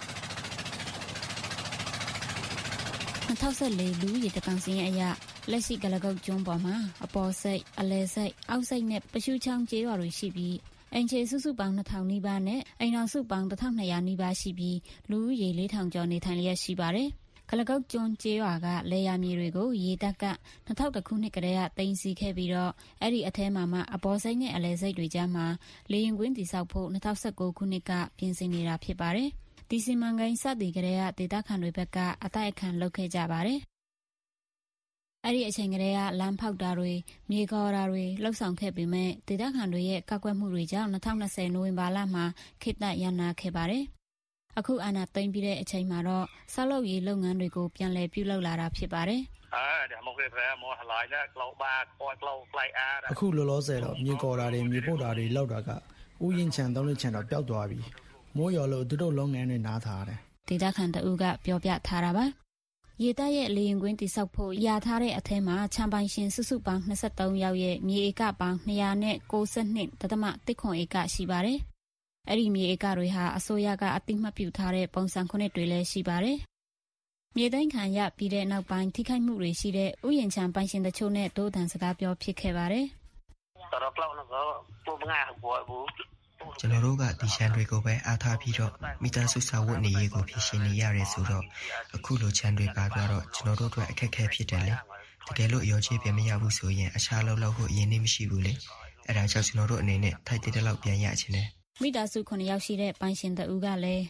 S16: 2014လူရေတကောင်စင်းရဲ့အရာလက်ရှိကလကုတ်ကျွန်းပေါ်မှာအပေါ်စိတ်အလဲစိတ်အောက်စိတ်နဲ့ပရှုချောင်းကျေးရွာတွေရှိပြီးအင်ချေစုစုပေါင်း2000နီးပါးနဲ့အိမ်တော်စုပေါင်း1200နီးပါးရှိပြီးလူဦးရေ4000ကျော်နေထိုင်လျက်ရှိပါတယ်။ကလကုတ်ကျွန်းကျေးရွာကလေယာမြေတွေကိုရေတပ်က2000ခုနှစ်ကတည်းကတင်စီခဲ့ပြီးတော့အဲ့ဒီအထဲမှာမှအပေါ်စိတ်နဲ့အလဲစိတ်တွေကြားမှာလေရင်ကွင်းတည်ဆောက်ဖို့2019ခုနှစ်ကပြင်ဆင်နေတာဖြစ်ပါတယ်။ဒီစီမံကိန်းစတင်ကြတဲ့ဒေသခံတွေဘက်ကအတိုက်အခံလုပ်ခဲ့ကြပါတယ်။အဲ့ဒီအချိန်ကတည်းကလမ်းဖောက်တာတွေမြေကော်တာတွေလှုပ်ဆောင်ခဲ့ပေမဲ့ဒေသခံတွေရဲ့ကောက်ကွက်မှုတွေကြောင့်2020နိုဝင်ဘာလမှာခေတ္တရပ်နားခဲ့ပါတယ်။အခုအာဏာသိမ်းပြီးတဲ့အချိန်မှာတော့ဆောက်လုပ်ရေးလုပ်ငန်းတွေကိုပြန်လည်ပြုလုပ်လာတာဖြစ်ပါတယ်
S17: ။အခုလောလောဆယ်တော့မြေကော်တာတွေမြေပို့တာတွေလောက်တာကဥယျာဉ်ခြံ3နှစ်ခြံတော့ပျောက်သွားပြီ။မိုးရော်လို့သူတို့လုပ်ငန်းတွေနားထားတယ်
S16: ။ဒေသခံတအုပ်ကပြောပြထားတာပါ။ရေတပ်ရဲ့လေရင်ကွင်းတိဆောက်ဖို့ရထားတဲ့အထက်မှာချမ်းပိုင်ရှင်စုစုပေါင်း23ယောက်ရဲ့မြေဧကပေါင်း292.1ခွန်ဧကရှိပါတယ်။အဲ့ဒီမြေဧကတွေဟာအစိုးရကအတိမတ်ပြုထားတဲ့ပုံစံ9တွေလည်းရှိပါတယ်။မြေသိမ်းခံရပြီးတဲ့နောက်ပိုင်းထိခိုက်မှုတွေရှိတဲ့ဥယျာဉ်ခြံပိုင်ရှင်တချို့နဲ့ဒို့တန်စကားပြောဖြစ်ခဲ့ပါတယ်။
S18: ကျွန်တော်တို့ကဒီချန်တွေကိုပဲအားထားပြီးတော့မိသားစုစာဝတ်နေရေးကိုဖြစ်ရှင်နေရတယ်ဆိုတော့အခုလိုချန်တွေပါကြတော့ကျွန်တော်တို့အတွက်အခက်အခဲဖြစ်တယ်လေတကယ်လို့ရောချေးပြန်မရဘူးဆိုရင်အခြားလောက်ဖို့အရင်နေမရှိဘူးလေအဲဒါကြောင့်ကျွန်တော်တို့အနေနဲ့ထိုက်တဲ့လောက်ပြန်ရချင်တယ်
S16: မိသားစု9ယောက်ရှိတဲ့ပိုင်ရှင်တဦးကလည်း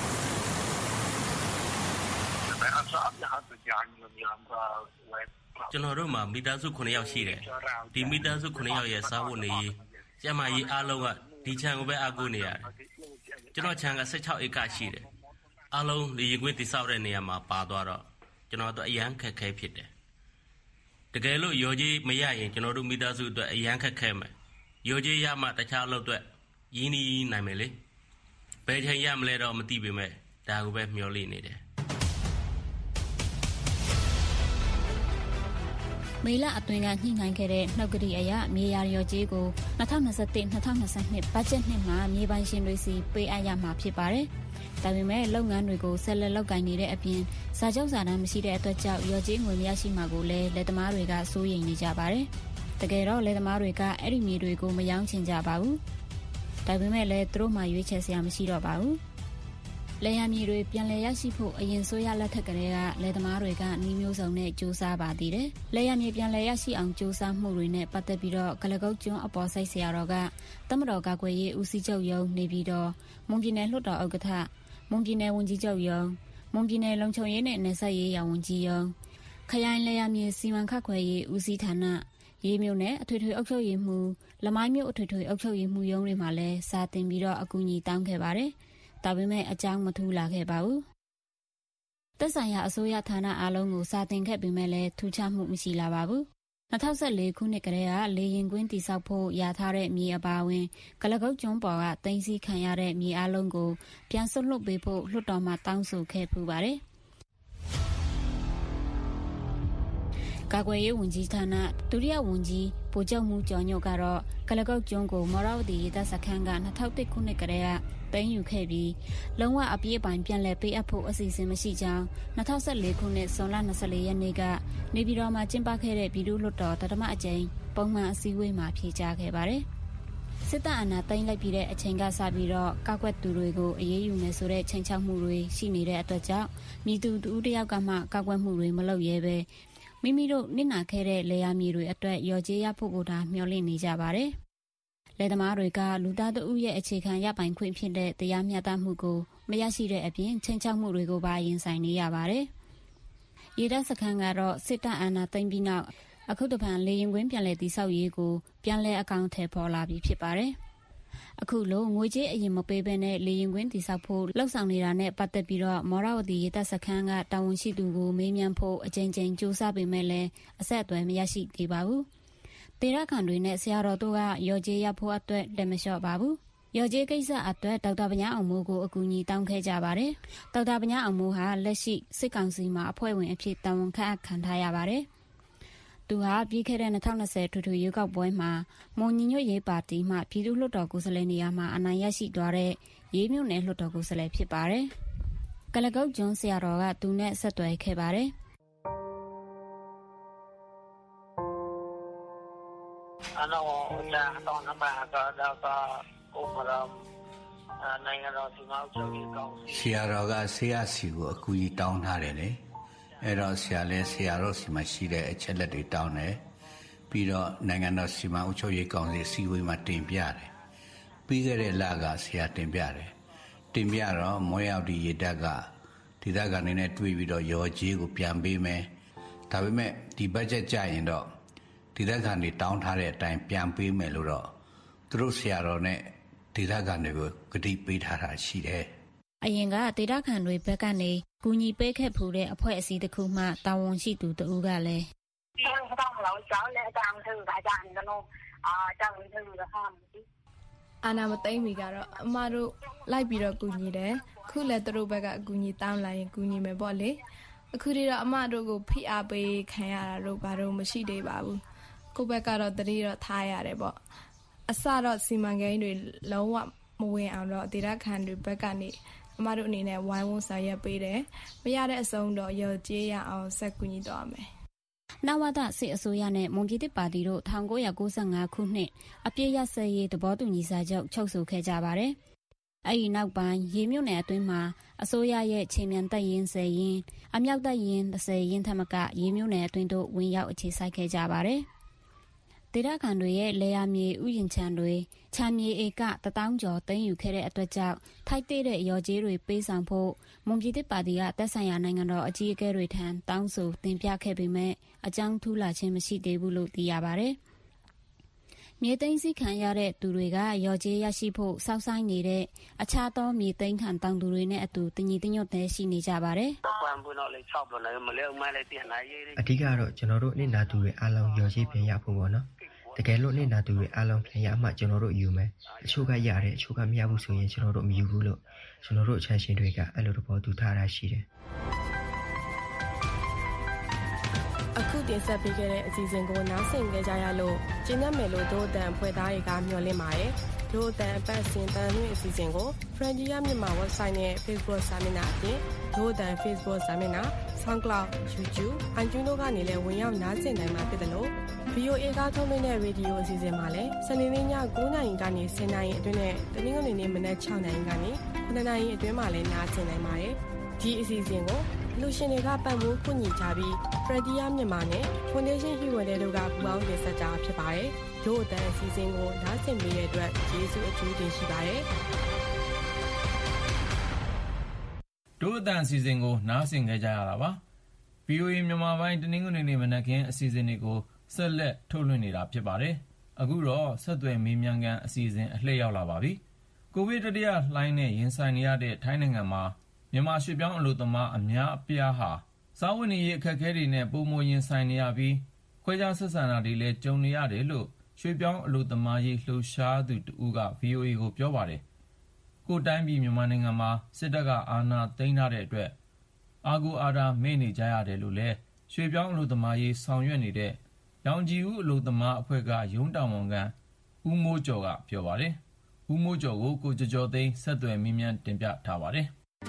S19: ကျွန်တော်တို့မှာမိသားစု9ယောက်ရှိတယ်ဒီမိသားစု9ယောက်ရဲ့စာဝတ်နေရေးကျမကြီးအားလုံးကဒီခြံကိုပဲအားကိုးနေရတယ်ကျွန်တော်ခြံက16ဧကရှိတယ်အားလုံးလေရင်ကွင်းတိဆောက်တဲ့နေရာမှာပါသွားတော့ကျွန်တော်တို့အရန်ခက်ခဲဖြစ်တယ်တကယ်လို့ရောကြီးမရရင်ကျွန်တော်တို့မိသားစုအတွက်အရန်ခက်ခဲမယ်ရောကြီးရမှတခြားလို့အတွက်ရင်းနှီးနိုင်မယ်လေဘယ်ချိန်ရမလဲတော့မသိပေမဲ့ဒါကိုပဲမျှော်လင့်နေတယ်
S16: မေလအတွင်းကညှိနှိုင်းခဲ့တဲ့နှုတ်ကတိအရမြေယာလျော်ကြေးကို2021-2022ဘတ်ဂျက်နှစ်မှာမြေပိုင်ရှင်တွေစီပေးအပ်ရမှာဖြစ်ပါတယ်။ဒါပေမဲ့လုပ်ငန်းတွေကိုဆက်လက်လုပ်ကိုင်နေတဲ့အပြင်စာချုပ်စာတမ်းမရှိတဲ့အတွက်ကြောင့်လျော်ကြေးငွေမရရှိမှာကိုလည်းလက်သမားတွေကစိုးရိမ်နေကြပါတယ်။တကယ်တော့လက်သမားတွေကအဲ့ဒီမြေတွေကိုမရောင်းချင်ကြပါဘူး။ဒါပေမဲ့လည်းသူတို့မှရွေးချယ်စရာမရှိတော့ပါဘူး။လယ်ယာမြေတွေပြန်လည်ရရှိဖို့အရင်ဆိုရလက်ထက်ကလေးကလယ်သမားတွေကနှီးမျိုးစုံနဲ့စူးစမ်းပါသေးတယ်။လယ်ယာမြေပြန်လည်ရရှိအောင်စူးစမ်းမှုတွေနဲ့ပတ်သက်ပြီးတော့ကလကုတ်ကျွန်းအပေါ်စိတ်ဆရာတော်ကတမတော်ကာကွယ်ရေးဦးစီးချုပ်ရုံးနေပြီးတော့မွန်ပြည်နယ်လွှတ်တော်ဥက္ကဋ္ဌမွန်ပြည်နယ်ဝန်ကြီးချုပ်ရုံးမွန်ပြည်နယ်လုံခြုံရေးနဲ့နယ်စပ်ရေးရာဝန်ကြီးရုံးခရိုင်လယ်ယာမြေစီမံခန့်ခွဲရေးဦးစီးဌာနရေးမြို့နယ်အထွေထွေအုပ်ချုပ်ရေးမှူးလမိုင်းမြို့အထွေထွေအုပ်ချုပ်ရေးမှူးရုံးတွေမှာလည်းစာတင်ပြီးတော့အကူအညီတောင်းခဲ့ပါတယ်။ဒါပေမဲ့အကြောင်းမထူးလာခဲ့ပါဘူး။သက်ဆိုင်ရာအစိုးရဌာနအားလုံးကိုစာတင်ခဲ့ပေမဲ့လည်းထူးခြားမှုမရှိလာပါဘူး။2014ခုနှစ်ကတည်းကလေရင်ကွင်းတိစောက်ဖို့ရထားတဲ့မြေအပါအဝင်ကလကုတ်ကျွန်းပေါ်ကတင်စီခံရတဲ့မြေအလုံးကိုပြန်ဆွတ်လွတ်ပေးဖို့လွှတ်တော်မှတောင်းဆိုခဲ့ပူပါတယ်။ကာကွယ်ရေးဝန်ကြီးဌာနဒုတိယဝန်ကြီးဗိုလ်ချုပ်မှုကျော်ညို့ကတော့ကလကုတ်ကျွန်းကိုမော်ရဝတီရေတပ်စခန်းက2001ခုနှစ်ကတည်းကသိမ်းယူခဲ့ပြီးလုံးဝအပြည့်အပိုင်ပြန်လည်ပေးအပ်ဖို့အစီအစဉ်မရှိကြောင်း2014ခုနှစ်ဇွန်လ24ရက်နေ့ကနေပြည်တော်မှာကျင်းပခဲ့တဲ့ပြည်သူ့လွှတ်တော်တမအကြိမ်ပုံမှန်အစည်းအဝေးမှာဖြေကြားခဲ့ပါတယ်။စစ်တပ်အာဏာသိမ်းလိုက်ပြီးတဲ့အချိန်ကစပြီးတော့ကောက်ွက်သူတွေကိုအေးအေးယူနေဆိုတဲ့ချိန်ချောက်မှုတွေရှိနေတဲ့အတွက်ကြောင့်မိသူတူတယောက်ကမှကောက်ွက်မှုတွေမလုပ်ရဲပဲမိမိတို့နစ်နာခဲ့တဲ့လေယာမြေတွေအတွက်ရော်ကြေးရဖို့ကိုသာမျှော်လင့်နေကြပါတယ်။လယ်သမားတွေကလူသားတအုပ်ရဲ့အခြေခံရပိုင်ခွင့်ဖြစ်တဲ့တရားမျှတမှုကိုမရရှိတဲ့အပြင်ချိန်ချောက်မှုတွေကိုပါရင်ဆိုင်နေရပါတယ်။ရေတပ်စခန်းကတော့စစ်တပ်အာဏာသိမ်းပြီးနောက်အခုတပံလေရင်ကွင်းပြန်လည်တည်ဆောက်ရေးကိုပြန်လည်အကောင့်ထဲပေါ်လာပြီးဖြစ်ပါတယ်။အခုလိုငွေကြေးအရင်မပေးဘဲနဲ့လေရင်ကွင်းတည်ဆောက်ဖို့လှုပ်ဆောင်နေတာနဲ့ပတ်သက်ပြီးတော့မော်ရဝတီရေတပ်စခန်းကတာဝန်ရှိသူကိုမေးမြန်းဖို့အကြိမ်ကြိမ်စူးစမ်းပေမဲ့လည်းအဆက်အသွယ်မရရှိသေးပါဘူး။တေရခံတွေနဲ့ဆရာတော်တို့ကရော်ကြေးရဖို့အတွက်လက်မလျှော့ပါဘူး။ရော်ကြေးကိစ္စအတွက်ဒေါက်တာပညာအောင်မိုးကိုအကူအညီတောင်းခဲ့ကြပါတယ်။ဒေါက်တာပညာအောင်မိုးဟာလက်ရှိစစ်ကောင်စီမှာအဖွဲ့ဝင်အဖြစ်တာဝန်ခံထားရပါတယ်။သူဟာပြီးခဲ့တဲ့2020ထွေထွေရွေးကောက်ပွဲမှာမွန်ညီညွတ်ရေးပါတီမှပြည်သူ့လွှတ်တော်ကိုယ်စားလှယ်နေရာမှာအနိုင်ရရှိသွားတဲ့ရေးမြို့နယ်လွှတ်တော်ကိုယ်စားလှယ်ဖြစ်ပါတယ်။ကလကုတ်ကျွန်းဆရာတော်ကသူနဲ့ဆက်သွယ်ခဲ့ပါတယ်။
S20: ဆရာတော်ကဆေးရစီကိုအကူကြီးတောင်းထားတယ်လေအဲ့တော့ဆရာတော်စီမှာရှိတဲ့အချက်လက်တွေတောင်းတယ်ပြီးတော့နိုင်ငံတော်စီမံအုပ်ချုပ်ရေးကောင်စီစီဝေးမှာတင်ပြတယ်ပြီးခဲ့တဲ့လကဆရာတင်ပြတော့မွေးရောက်ဒီရေတပ်ကဒေသခံတွေနဲ့တွေ့ပြီးတော့ရော်ကြေးကိုပြန်ပေးမယ်ဒါပေမဲ့ဒီဘတ်ဂျက်ကျရင်တော့ဒေသခံတွေတောင်းထားတဲ့အတိုင်းပြန်ပေးမယ်လို့တော့သူတို့ဆရာတော်နဲ့ဒေသခံတွေကိုဂတိပေးထားတာရှိတယ်
S16: အရင်ကဒေသခံတွေဘက်ကနေကူညီပေးခဲ့ဖူးတဲ့အဖွဲ့အစည်းတစ်ခုမှတာဝန်ရှိသူတဦးကလည်း
S21: အာနာမသိမ့်မီကတော့အမတို့လိုက်ပြီးတော့ကူညီတယ်ခုလည်းသူတို့ဘက်ကအကူညီတောင်းလာရင်ကူညီမယ်ပေါ့လေအခုတည်းတော့အမတို့ကိုဖိအားပေးခံရတာတို့ဘာလို့မရှိသေးပါဘူးကိုယ့်ဘက်ကတော့တတိတော့ထားရတယ်ပေါ့အစတော့စီမံကိန်းတွေလုံးဝမဝင်အောင်တော့ဒေသခံတွေဘက်ကနေအမတို့အနေနဲ့ဝိုင်းဝန်းဆောင်ရွက်ပေးတယ်မရတဲ့အဆုံးတော့ရော်ကြေးရအောင်ဆက်ကူညီတော့မယ်
S16: နဝတစစ်အစိုးရနဲ့မွန်ပြည်သစ်ပါတီတို့1995ခုနှစ်အပြည့်ရစရေးသဘောတူညီစာချုပ်ချုပ်ဆိုခဲ့ကြပါတယ်။အဲဒီနောက်ပိုင်းရေမြို့နယ်အတွင်းမှာအစိုးရရဲ့ချိန်မြန်တပ်ရင်း10ရင်းအမြောက်တပ်ရင်း10ရင်းထက်မကရေမြို့နယ်အတွင်းတို့ဝင်ရောက်အခြေစိုက်ခဲ့ကြပါတယ်။ဒေသခံတွေရဲ့လေယာမြေဥယျာဉ်ခြံတွေခြံမြေဧက1000ကျော်သိမ်းယူခဲ့တဲ့အတွက်ကြောင့်ထိုက်တဲ့ရော်ကြေးတွေပေးဆောင်ဖို့မွန်ပြည်သစ်ပါတီကတက်ဆိုင်ရာနိုင်ငံတော်အကြီးအကဲတွေထံတောင်းဆိုတင်ပြခဲ့ပေမဲ့အကြောင်းထူးလာခြင်းမရှိသေးဘူးလို့သိရပါတယ်။မြေသိမ်းစည်းခံရတဲ့သူတွေကရော်ကြေးရရှိဖို့စောင့်ဆိုင်နေတဲ့အခြားသောမြေသိမ်းခံတောင်သူတွေနဲ့အတူတညီတညွတ်တဲ့ရှိနေကြပါတယ်။
S18: အဓိကတော့ကျွန်တော်တို့နေနာသူတွေအားလုံးရော်ကြေးပြန်ရဖို့ပေါ့နော်။တကယ်လို့နေနာသူတွေအားလုံးပြန်ရမှကျွန်တော်တို့ယူမယ်။အချို့ကရတယ်အချို့ကမရဘူးဆိုရင်ကျွန်တော်တို့မယူဘူးလို့ကျွန်တော်တို့အချမ်းရှင်တွေကအဲ့လိုသဘောတူထားတာရှိတယ်။
S14: အခုတင်ဆက်ပေးခဲ့တဲ့အစီအစဉ်ကိုနားဆင်ကြရလို့ကျင်းတ်မယ်လို့ဒို့အတန်အဖွဲ့သားတွေကမျှော်လင့်ပါတယ်ဒို့အတန်အပတ်စဉ်တန်လွှင့်အစီအစဉ်ကို Frontier မြန်မာ website နဲ့ Facebook စာမျက်နှာအပြင်ဒို့အတန် Facebook စာမျက်နှာ SoundCloud YouTube iTunes တို့ကနေလည်းဝင်ရောက်နားဆင်နိုင်မှာဖြစ်တယ်လို့ VOA ကထုတ်လွှင့်တဲ့ရေဒီယိုအစီအစဉ်မှာလည်းစနေနေ့ည9:00 နာရီကနေ 10:00 နာရီအတွင်းနဲ့တနင်္ဂနွေနေ့မနက် 6:00 နာရီကနေ 9:00 နာရီအတွင်းမှာလည်းနားဆင်နိုင်ပါတယ်ဒီအစီအစဉ်ကိုလူရှင်တွေကပတ်မိုးကူညီကြပြီး Frontier မြန်မာနဲ့ Foundation Hero တို့ကပူးပေါင်းတင်ဆက်ကြဖြစ်ပါတယ်ဒို့အတန်အစီအစဉ်ကိုနားဆင်ပေးတဲ့အတွက်ကျေးဇူးအထူးတင်ရှိပါတယ်
S2: ဒို့အတန်အစီအစဉ်ကိုနားဆင်ကြရတာပါ VOA မြန်မာပိုင်းတနင်္ဂနွေနေ့မနက်ခင်းအစီအစဉ်တွေကိုဆက်လက်ထုတ်လွှင့်နေတာဖြစ်ပါတယ်အခုတော့ဆက်သွယ်မေးမြန်းခန်းအစီအစဉ်အလှည့်ရောက်လာပါပြီကိုဗစ်တတိယလှိုင်းနဲ့ရင်ဆိုင်နေရတဲ့ထိုင်းနိုင်ငံမှာမြန်မာရွှေ့ပြောင်းအလုပ်သမားအများအပြားဟာစားဝတ်နေရေးအခက်အခဲတွေနဲ့ပုံမရင်ဆိုင်နေရပြီးခွဲခြားဆက်ဆံတာတွေလည်းကြုံနေရတယ်လို့ရွှေ့ပြောင်းအလုပ်သမားရေးလှုပ်ရှားသူတဦးက VOA ကိုပြောပါတယ်ကိုတိုင်းပြည်မြန်မာနိုင်ငံမှာစစ်တပ်ကအာဏာသိမ်းထားတဲ့အတွက်အာကိုအာဒါမေ့နေကြရတယ်လို့လည်းရွှေ့ပြောင်းအလုပ်သမားရေးဆောင်ရွက်နေတဲ့ရောင်ကြီးဦးအလုပ်သမားအဖွဲ့ကရုံးတာဝန်ခံဦးမိုးကျော်ကပြောပါတယ်ဦးမိုးကျော်ကိုကိုကျော်သိန်းဆက်သွယ်မေးမြန်းတင်ပြထားပါတယ်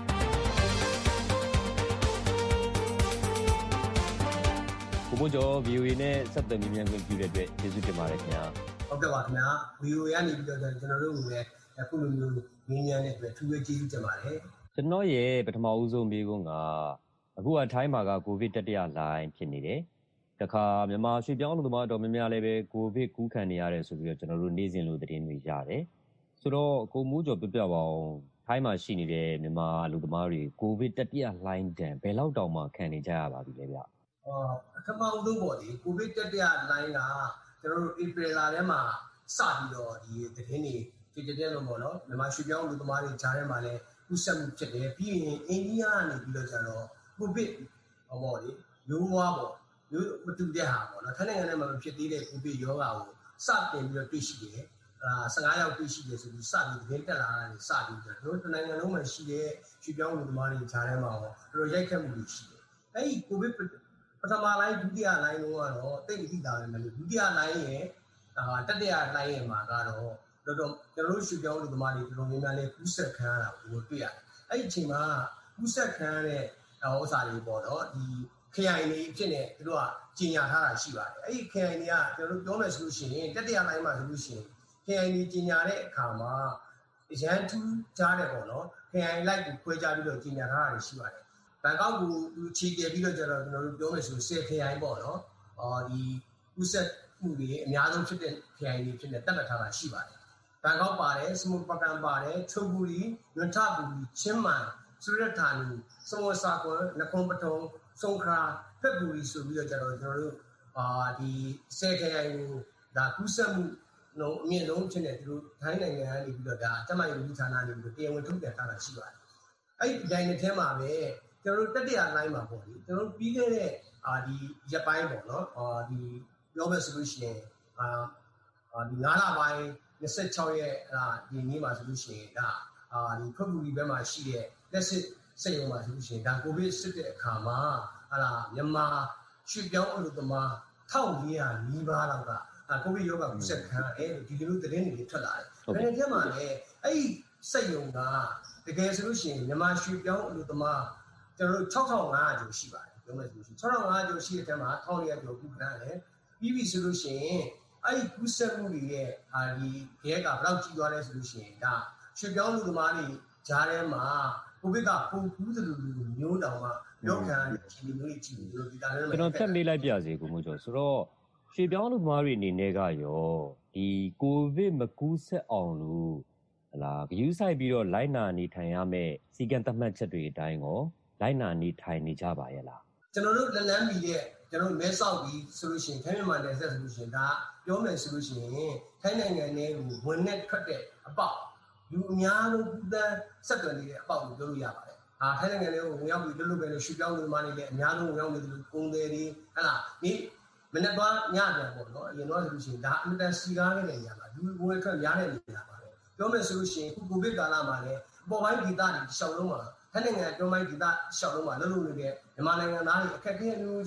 S1: ကိုမိုးကျော် VOA နဲ့ဆက်သွယ်မေးမြန်းခွင့်ပြုတဲ့အတွက်ကျေးဇူးတင်ပါတယ်ခင်ဗျာ
S22: ဟုတ်ကဲ့ပါခင်ဗျာ VOA ကနေပြီးတော့ကျွန်တော်တို့ကိုလည်းအခုလိုမျိုးမေးမြန်းတဲ့အတွက်အထူးပဲကျေးဇူးတင်ပါတယ်
S1: ကျွန်တော်ရဲ့ပထမဦးဆုံးမေးခွန်းကအခုကထိုင်းမှာကကိုဗစ်တတိယလှိုင်းဖြစ်နေတယ်တခါမြန်မာရွှေ့ပြောင်းအလုပ်သမားတော်များများလည်းပဲကိုဗစ်ကူးခံနေရတယ်ဆိုပြီးတော့ကျွန်တော်တို့နေ့စဉ်လိုသတင်းတွေရတယ်ဆိုတော့ကိုမိုးကျော်ပြပြပါအောင်ထိုင်းမှာရှိနေတဲ့မြန်မာအလုပ်သမားတွေကိုဗစ်တတိယလှိုင်းတန်ဘယ်လောက်တောင်မှခံနေကြရပါပြီလဲဗျ
S22: ပထမဦးဆုံးပေါ့လေကိုဗစ်တတိယလှိုင်းကကျွန်တော်တို့ဧပြီလထဲမှာစပြီးတော့ဒီသတင်းတွေကြည်လို့ပေါ့နော်မြန်မာရွှေ့ပြောင်းအလုပ်သမားတွေကြားထဲမှာလည်းကူးစက်မှုဖြစ်တယ်ပြီးရင်အိန္ဒိယကနေပြီးတော့ကျတော့ကိုဗစ်ဟောပေါ့လေရိုးဝါးပေါ့ရိုးမတူတဲ့ဟာပေါ့နော်ထိုင်းနိုင်ငံထဲမှာဖြစ်သေးတဲ့ကိုဗစ်ရောဂါကိုစတင်ပြီးတော့တွေ့ရှိတယ်15ယောက်တွေ့ရှိတယ်ဆိုပြီးစပြီးသတင်းတက်လာတာနေစပြီးတော့တို့နိုင်ငံလုံးမှာရှိတဲ့ရွှေ့ပြောင်းအလုပ်သမားတွေကြားထဲမှာတော့တို့ရိုက်ခတ်မှုတွေရှိတယ်အဲ့ဒီကိုဗစ်ပထမလိုင်းဒုတိယလိုင်းလုံးကတော့တိတ်အထိတာပဲမလို့ဒုတိယလိုင်းရဲ့တတိယလိုင်းရဲ့မှာကတော့ကျွန်တော်တို့ရွှေ့ပြောင်းအလုပ်သမားတွေတော်တော်များများလေးကူးစက်ခံရတာကိုတွေ့ရတယ်အဲ့ဒီအချိန်မှာကူးစက်ခံရတဲ့ဥစ္စာတွေပေါ့နော်ဒီခရိုင်တွေဖြစ်နေသူတို့ကကြီးညာထားတာရှိပါတယ်အဲ့ဒီခရိုင်တွေကကျွန်တော်တို့ပြောမယ်ဆိုလို့ရှိရင်တတိယလိုင်းမှာဆိုလို့ရှိရင်ခရိုင်တွေကြီးညာတဲ့အခါမှာရန်ထူးကြားတယ်ပေါ့နော်ခရိုင်လိုက်ကိုခွဲခြားပြီးတော့ကြီးညာထားတာရှိပါတယ်ဘန်ကောက်ကိုခြေတည်ပြီးတော့ကျွန်တော်တို့ပြောမယ်ဆို10ခရိုင်ပေါ့နော်ဒီကူးစက်မှုတွေအများဆုံးဖြစ်တဲ့ခရိုင်တွေဖြစ်နေတက်မှတ်ထားတာရှိပါတယ်ဘန်ကောက်ပါတယ်စမုပကံပါတယ်ချုပ်ဘူရီနွန်ထဘူရီချင်းမိုင်စူရတ်ဌာနီစမဝစာကွန်နကွန်ပထုံစုံခရာဖက်ဘူရီဆိုပြီးတော့ကျွန်တော်တို့ဒီ10ခရိုင်ကိုဒါကူးစက်မှုလုံးအမြင့်ဆုံးဖြစ်နေသူတို့ထိုင်းနိုင်ငံကနေပြီးတော့ဒါတမန်ရေးဌာနနေပြီးတော့တရားဝင်ထုတ်ပြန်ထားတာရှိပါတယ်အဲ့ဒီဒိုင်နယ်ထဲမှာပဲကျွန်တော်တို့တတိယလိုင်းမှာပေါ့လေကျွန်တော်တို့ပြီးခဲ့တဲ့ဒီရက်ပိုင်းပေါ့နော်ဒီပြောမယ်ဆိုလို့ရှိရင်ဒီ9လပိုင်း26ရက်ဒီနေ့မှာဆိုလို့ရှိရင်ဒါဒီဖက်ဘူရီဘက်မှာရှိတဲ့လက်စစ်စက်ရုံမှာဆိုလို့ရှိရင်ဒါကိုဗစ်စစ်တဲ့အခါမှာမြန်မာရွှေ့ပြောင်းအလုပ်သမား1400နီးပါးလောက်ကကိုဗစ်ရောဂါကူးစက်ခံရတယ်လို့ဒီလိုသတင်းတွေထွက်လာတယ်။ဒါနဲ့ကျမှလည်းအဲ့ဒီစက်ရုံကတကယ်ဆိုလို့ရှိရင်မြန်မာရွှေ့ပြောင်းအလုပ်သမားကျွန်တော်တို့6500ကျော်ရှိပါတယ်ပြောမယ်ဆိုလို့ရှိရင်6500ကျော်ရှိတဲ့အထက်မှာ1400ကျော်ကူးခံရတယ်။ပြီးပြီဆိုလို့ရှိရင်အဲ့ဒီကူးစက်မှုတွေရဲ့ဒီရဲကဘယ်လောက်ကြီးသွားလဲဆိုလို့ရှိရင်ဒါရွှေ့ပြောင်းအလုပ်သမားတွေကြားထဲမှာကိုဗစ်ကပုံကူးသလိုမျိုးတောင်မှရောက်ခံရတဲ့အခြေအနေမျိုးကြီးပြီးတော့ဒီတာလည်း
S1: ကျွန်တော်ဖြတ်မေးလိုက်ပြစီကိုမို့ကျော်ဆိုတော့ရွှေ့ပြောင်းအလုပ်သမားတွေအနေနဲ့ကရောဒီကိုဗစ်မကူးစက်အောင်လို့ဟလာဂရုစိုက်ပြီးတော့လိုက်နာနေထိုင်ရမယ့်စီကံသတ်မှတ်ချက်တွေအတိုင်းရောလိုက်နာနေထိုင်နေကြပါရဲ့လား
S22: ကျွန်တော်တို့လက်လန်းပြီးတဲ့ကျွန်တော်မဲဆောက်ပြီးဆိုလို့ရှိရင်ထိုင်းမြန်မာနယ်စပ်ဆိုလို့ရှိရင်ဒါပြောမယ်ဆိုလို့ရှိရင်ထိုင်းနိုင်ငံနဲ့ဝင်နဲ့ထွက်တဲ့အပေါက်လူအများဆုံးပူတန်းဆက်သွယ်နေတဲ့အပေါက်ကိုပြောလို့ရပါတယ်ထိုင်းနိုင်ငံလေးကိုဝင်ရောက်ပြီးလွတ်လွတ်ပဲလို့ရွှေ့ပြောင်းလူသမားတွေလည်းအများဆုံးဝင်ရောက်နေတယ်လို့ကုန်တယ်တွေဟလာဒီမနေ့ကညပြန်ပေါ့နော်အရင်တော့ဆိုလို့ရှိရင်ဒါအင်တာစီကားခဲ့တဲ့နေရာမှာလူဝင်ထွက်များတဲ့နေရာပါပဲပြောမယ်ဆိုလို့ရှိရင်ခုကိုဗစ်ကာလမှာလည်းအပေါ်ပိုင်းဒေသတွေရှောက်လုံးမှာထိုင်းနိုင်ငံအတွင်းပိုင်းဒေသရှောက်လုံးမှာလွတ်လွတ်နေတဲ့မြန်မာနိုင်ငံသားတွေအခက်အခဲမျိုးကြောင့်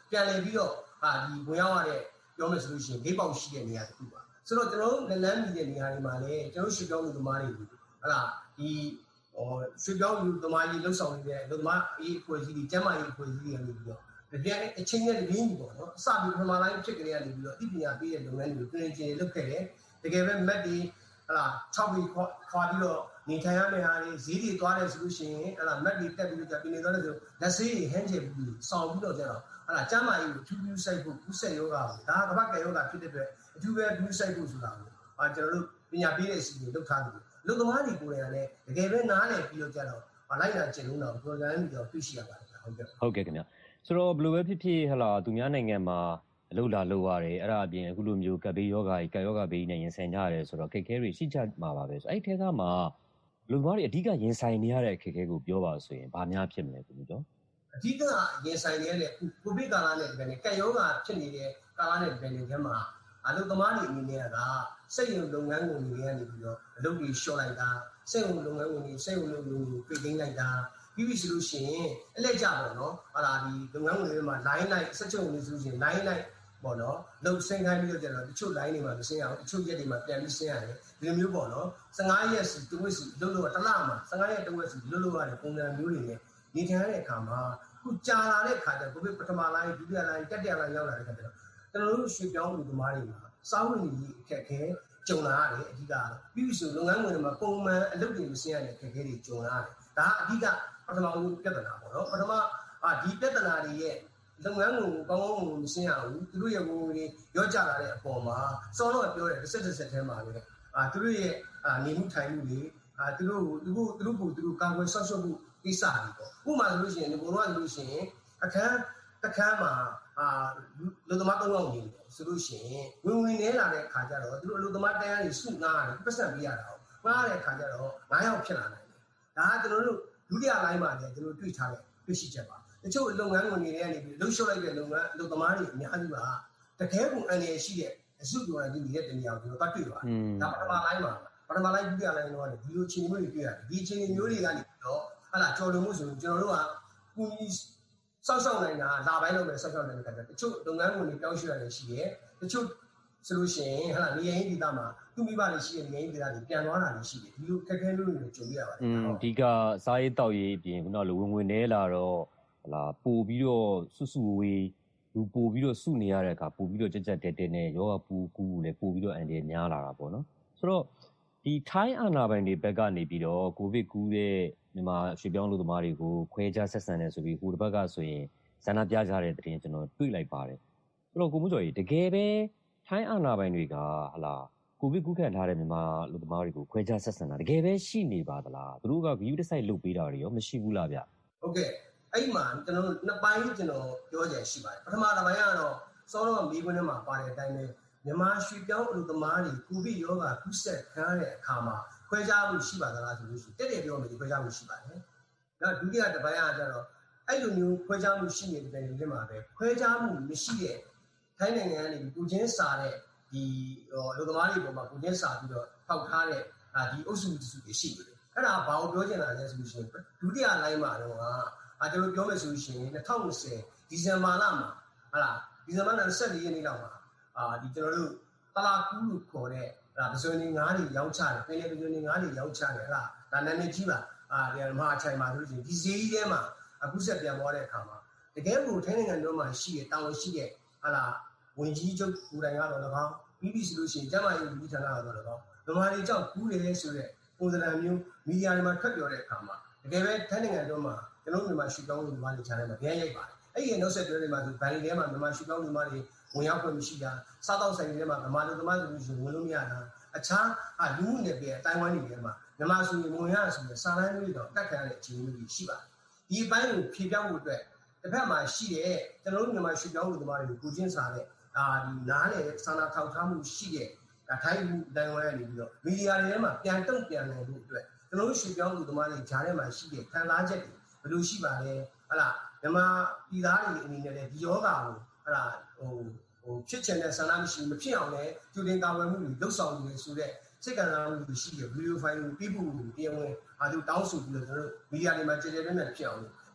S22: ပြန်လည်ပြီးတော့ဒီဝင်ရောက်ရတဲ့ပြောမယ်ဆိုလို့ရှိရင်ဂိတ်ပေါက်ရှိတဲ့နေရာတစ်ခုပါဆိုတော့ကျွန်တော်တို့လက်လန်းမီတဲ့နေရာတွေမှာလည်းကျွန်တော်ရွှေပြောင်းလူသမားတွေဟုတ်လားဒီရွှေပြောင်းလူသမားကြီးလှုပ်ဆောင်နေတဲ့လူသမားအေးအဖွဲ့အစည်းတွေကျန်းမာရေးအဖွဲ့အစည်းတွေကနေပြီးတော့တကယ်အချင်းနဲ့တကယ်ကြီးပေါ့နော်အစပြီးပထမပိုင်းဖြစ်ကြတဲ့နေပြီးတော့အသိပညာပေးတဲ့လုပ်ငန်းတွေကိုပြင်ကျင်လုပ်ခဲ့တယ်တကယ်ပဲမက်ဒီဟုတ်လား6ပြီးခွာပြီးတော့နေထိုင်ရမယ့်ဟာတွေဈေးတွေသွားတယ်ဆိုလို့ရှိရင်အဲ့ဒါမက်ဒီတက်ပြီးတော့ပြင်နေသွားတယ်ဆိုလက်ဆေးတွေဟန်းကျယ်ပြီးဆောင်ပြီးတော့ကျတော့အဲ့ဒါကျန်းမာရေးကိုထူးထူးစိုက်ဖို့ကုသယောဂါကိုဒါကဘာကယောဂါဖြစ်တဲ့အတွက်အထူးပဲထူးစိုက်ဖို့ဆိုတာကိုကျွန်တော်တို့ပညာပေးတဲ့အစီအစဉ်လုပ်ထားတယ်လူသမားတွေကိုယ်တိုင်လည်းတကယ်ပဲနားလည်ပြီးတော့ကျတော့လိုက်တာကျင့်လို့တော့ program ပြီးတော့သိရှိရပါတယ်ဟုတ်ကဲ့
S1: ခင်ဗျဆိုတော့ဘယ်လိုပဲဖြစ်ဖြစ်ဟလာသူများနိုင်ငံမှာအလုပ်လာလုပ်ရတယ်အဲ့ဒါအပြင်အခုလိုမျိုးကပ်ဘေးယောဂါကြီးကပ်ယောဂါဘေးနဲ့ရင်ဆိုင်ကြရတယ်ဆိုတော့ခက်ခဲတွေရှိကြမှာပါပဲဆိုအဲ့ထဲကမှလူသမားတွေအဓိကရင်ဆိုင်နေရတဲ့ခက်ခဲကိုပြောပါဆိုရင်ဘာများဖြစ်မလဲခင်ဗျတော့
S22: အဓိကရင်ဆိုင်ရတဲ့ကိုဗစ်ကာလနဲ့ဒီကပ်ယောဂါဖြစ်နေတဲ့ကာလနဲ့ဒီထဲမှာအလုပ်သမားတွေအနေနဲ့ကစိတ်ရုံလုပ်ငန်းဝင်တွေကနေပြီးတော့အလုပ်တွေလျှော့လိုက်တာစိတ်ရုံလုပ်ငန်းဝင်တွေစိတ်ရုံလုပ်ငန်းတွေပြည်သိမ်းလိုက်တာပြီးပြီဆိုလို့ရှိရင်အလက်ကြပေါ့နော်ဟာလာဒီလုပ်ငန်းဝင်တွေမှာ line လိုက်စက်ချုပ်ဝင်ဆိုလို့ရှိရင် line လိုက်ပေါ့နော်လုပ်ဆင်းခိုင်းပြီးတော့ကျတော့တချို့ line တွေမှာမဆင်းရအောင်တချို့ရက်တွေမှာပြန်ပြီးဆင်းရတယ်ဒီလိုမျိုးပေါ့နော်15ရက်စီတစ်ဝက်စီလုပ်လို့တစ်လမှာ15ရက်တစ်ဝက်စီလုပ်လို့ရတဲ့ပုံစံမျိုးတွေနဲ့နေထိုင်ရတဲ့အခါမှာခုကြာလာတဲ့အခါကျကိုဗစ်ပထမလိုင်းဒုတိယလိုင်းတတိယလိုင်းရောက်လာတဲ့အခါကျတော့ကျွန်တော်တို့ရွှေပြောင်းလူသမားတွေမှာစောင်းဝင်ကြီးအခက်ခဲကြုံလာရတယ်အဓိကပြီးပြီဆိုလုပ်ငန်းဝင်တွေမှာပုံမှန်အလုပ်တွေမဆင်းရတဲ့အခက်ခဲတွေကြုံလာရတယ်ဒါအဓိကပထမဦးပြဿနာပေါ့နော်ပထမဒီပြဿနာတွေရဲ့လုပ်ငန်းကိုကောင်းကောင်းမဆင်းရဘူးသူတို့ရဲ့ဝင်တွေရောကြလာတဲ့အပေါ်မှာစောတော့ပြောတယ်တစ်ဆက်ထဲမှာလေသူတို့ရဲ့နေမှုထိုင်မှုတွေသူတို့ကာကွယ်ဆောက်ရှောက်မှုကိစ္စတွေပေါ့ဥပမာဆိုလို့ရှိရင်ဒီဘုံတော့ဆိုလို့ရှိရင်အခန်းတစ်ခန်းမှာလူသမား3ယောက်နေတယ်ဆိုလို့ရှိရင်ဝင်နေလာတဲ့ခါကျတော့သူတို့လူသမားတရားတွေစုငားတယ်ပတ်စံပေးရတာပေါ့ငားတဲ့ခါကျတော့9ယောက်ဖြစ်လာနိုင်တယ်ဒါကကျွန်တော်တို့ဒုတိယလိုင်းမှာလည်းကျွန်တော်တွေ့ထားတဲ့တွေ့ရှိချက်ပါတချို့လုပ်ငန်းဝင်တွေကနေပြီးလှုပ်ရှားလိုက်တဲ့လုပ်ငန်းလူသမားတွေအများကြီးပါတကယ်ကိုအန္တရာယ်ရှိတဲ့အစုပြောင်းနေတဲ့တနေရာကိုကျွန်တော်တွေ့သွားတယ်ဒါပထမလိုင်းမှာပထမလိုင်းဒုတိယလိုင်းတော့ဒီလိုချင်းမျိုးတွေတွေ့ရတယ်ဒီချင်းမျိုးတွေကနေပြီးတော့ဟာလာကြော်လို့မှုဆိုရင်ကျွန်တော်တို့ကကူညီစောက်ရှောက်နိုင်တာလာပိုင်းလုပ်မယ်စောက်ရှောက်နိုင်တဲ့ခါကျတချို့လုပ်ငန်းဝင်တွေပြောင်းရွှေ့ရတယ်ရှိတယ်တချို့ဆိုလို့ရှိရင်ဟာလာနေရင်ဒီတာမှာသူ့မိဘတွေရှိတဲ့နေရင်ဒီတာတွေပြန်သွားတာတွေရှိတယ်ဒီလိုခက်ခဲလို့ကြုံရပါတယ်
S1: အဓိကစားရေးတောက်ရေးအပြင်ခုနလိုဝင်နေလာတော့ဟလာပို့ပြီးတော့စုဝေးလူပို့ပြီးတော့စုနေရတဲ့အခါပို့ပြီးတော့ကြက်တဲနဲ့ယောဂပူကူလည်းပို့ပြီးတော့အန်ဒီများလာတာပေါ့နော်ဆိုတော့ဒီထိုင်းအာဏာပိုင်တွေဘက်ကနေပြီးတော့ကိုဗစ်ကူးတဲ့မြန်မာရွှေပြောင်းလူသမားတွေကိုခွဲခြားဆက်ဆံနေဆိုပြီးဟိုတစ်ဘက်ကဆိုရင်ဇာနာပြကြတဲ့တင်ကျွန်တော်တွေ့လိုက်ပါတယ်ဆိုတော့ကိုမှုကျော်ကြီးတကယ်ပဲထိုင်းအာဏာပိုင်တွေကဟလာကိုဗစ်ကူးခံထားတဲ့မြန်မာလူသမားတွေကိုခွဲခြားဆက်ဆံတာတကယ်ပဲရှိနေပါသလားသူတို့ကဗီယူတစ်ဆိုင်လုပ်ပေးတာတွေရောမရှိဘူးလားဗျ
S22: ဟုတ်ကဲ့အဲ့မှာကျွန်တော်နှစ်ပိုင်းကျွန်တော်ပြောကြရှိပါတယ်ပထမတစ်ပိုင်းကတော့စောတော့မိခွန်းထဲမှာပါတဲ့အတိုင်းပဲမြန်မာရွှေပြောင်းလူသမားတွေကိုဗစ်ရောဂါကူးစက်ခံရတဲ့အခါမှာခွဲခြားမှုရှိပါသလားဆိုလို့ရှိရင်တက်ပြောမယ်ဒီခွဲခြားမှုရှိပါတယ်နောက်ဒုတိယတစ်ပိုင်းကကျတော့အဲ့လိုမျိုးခွဲခြားမှုရှိနေတဲ့နေရာမှာပဲခွဲခြားမှုမရှိတဲ့ထိုင်းနိုင်ငံကနေကိုချင်းစာတဲ့ဒီလူသမားတွေပေါ်မှာကိုချင်းစာပြီးတော့ထောက်ထားတဲ့ဒီအုပ်စုတွေရှိတယ်အဲ့ဒါဘာလို့ပြောချင်တာလဲဆိုလို့ရှိရင်ဒုတိယလိုင်းမှာတော့ကျွန်တော်ပြောမယ်ဆိုလို့ရှိရင်2020ဒီဇင်ဘာလမှာဟာလားဒီဇင်ဘာလ24ရက်နေ့လောက်မှာဒီကျွန်တော်တို့တလာကူးလို့ခေါ်တဲ့ပဇွန်နေငါးတွေရောင်းချတယ်ပင်လယ်ပဇွန်နေငါးတွေရောင်းချတယ်ဟာဒါနာမည်ကြီးပါဒီမဟာချိုင်မှာဆိုလို့ရှိရင်ဒီဈေးကြီးထဲမှာအခုဆက်ပြန်သွားတဲ့အခါမှာတကယ်ကိုထိုင်းနိုင်ငံတော်မှာရှိတဲ့တာဝန်ရှိတဲ့ဟာလားဝင်ကြီးချုပ်ကိုယ်တိုင်ကတော့၎င်းပြီးပြီဆိုလို့ရှိရင်ကျမကြီးဝန်ကြီးဌာနကတော့၎င်းဗမာတွေကြောင့်ကူးတယ်ဆိုတဲ့ပုံစံမျိုးမီဒီယာတွေမှာထွက်ပြောတဲ့အခါမှာတကယ်ပဲထိုင်းနိုင်ငံတော်မှာကျွန်တော်မြန်မာရှုကောင်းလူသမားတွေခြားထဲမှာပြန်ရိုက်ပါတယ်အဲ့ဒီနောက်ဆက်တွဲတွေမှာဆိုဘန်လီထဲမှာမြန်မာရှုကောင်းလူသမားတွေဝင်ရောက်ခွင့်မရှိတာစားတော့ဆိုင်တွေထဲမှာမြန်မာလူသမားတွေဆိုဝင်လို့မရတာအခြားလူမှုနယ်ပယ်အတိုင်းဝိုင်းတွေထဲမှာမြန်မာဆိုရင်ဝင်ရဆိုရင်စာလမ်းတွေတော့တက်ခံရတဲ့အခြေအနေတွေရှိပါတယ်ဒီအပိုင်းကိုဖြေပြောင်းဖို့အတွက်တစ်ဖက်မှာရှိတဲ့ကျွန်တော်တို့မြန်မာရှုကောင်းလူသမားတွေကိုချင်းစားတဲ့ဒီနားလေစာနာထောက်ထားမှုရှိတဲ့ထိုင်းလူတိုင်းဝိုင်းကနေပြီးတော့မီဒီယာတွေထဲမှာပြန်တုံ့ပြန်နိုင်ဖို့အတွက်ကျွန်တော်တို့ရှုကောင်းလူသမားတွေဂျားထဲမှာရှိတဲ့ခံစားချက်တွေဘယ်လိုရှိပါလဲဟလာမြန်မာပြည်သားတွေအနေနဲ့လည်းဒီယောဂါကိုဟလာဖြစ်ချင်တဲ့ဆန္ဒမရှိမဖြစ်အောင်လည်းကျူတင်ကာဝယ်မှုတွေလှုပ်ဆောင်နေဆိုတဲ့စိတ်ကံစားမှုတွေရှိတဲ့ဗီဒီယိုဖိုင်တွေပြဖို့တရားဝင်သူတောင်းဆိုပြီးတော့ကျွန်တော်တို့မီဒီယာတွေမှာကြည်ကြဲပြန့်ပြန့်ဖြစ်အောင်ဒီ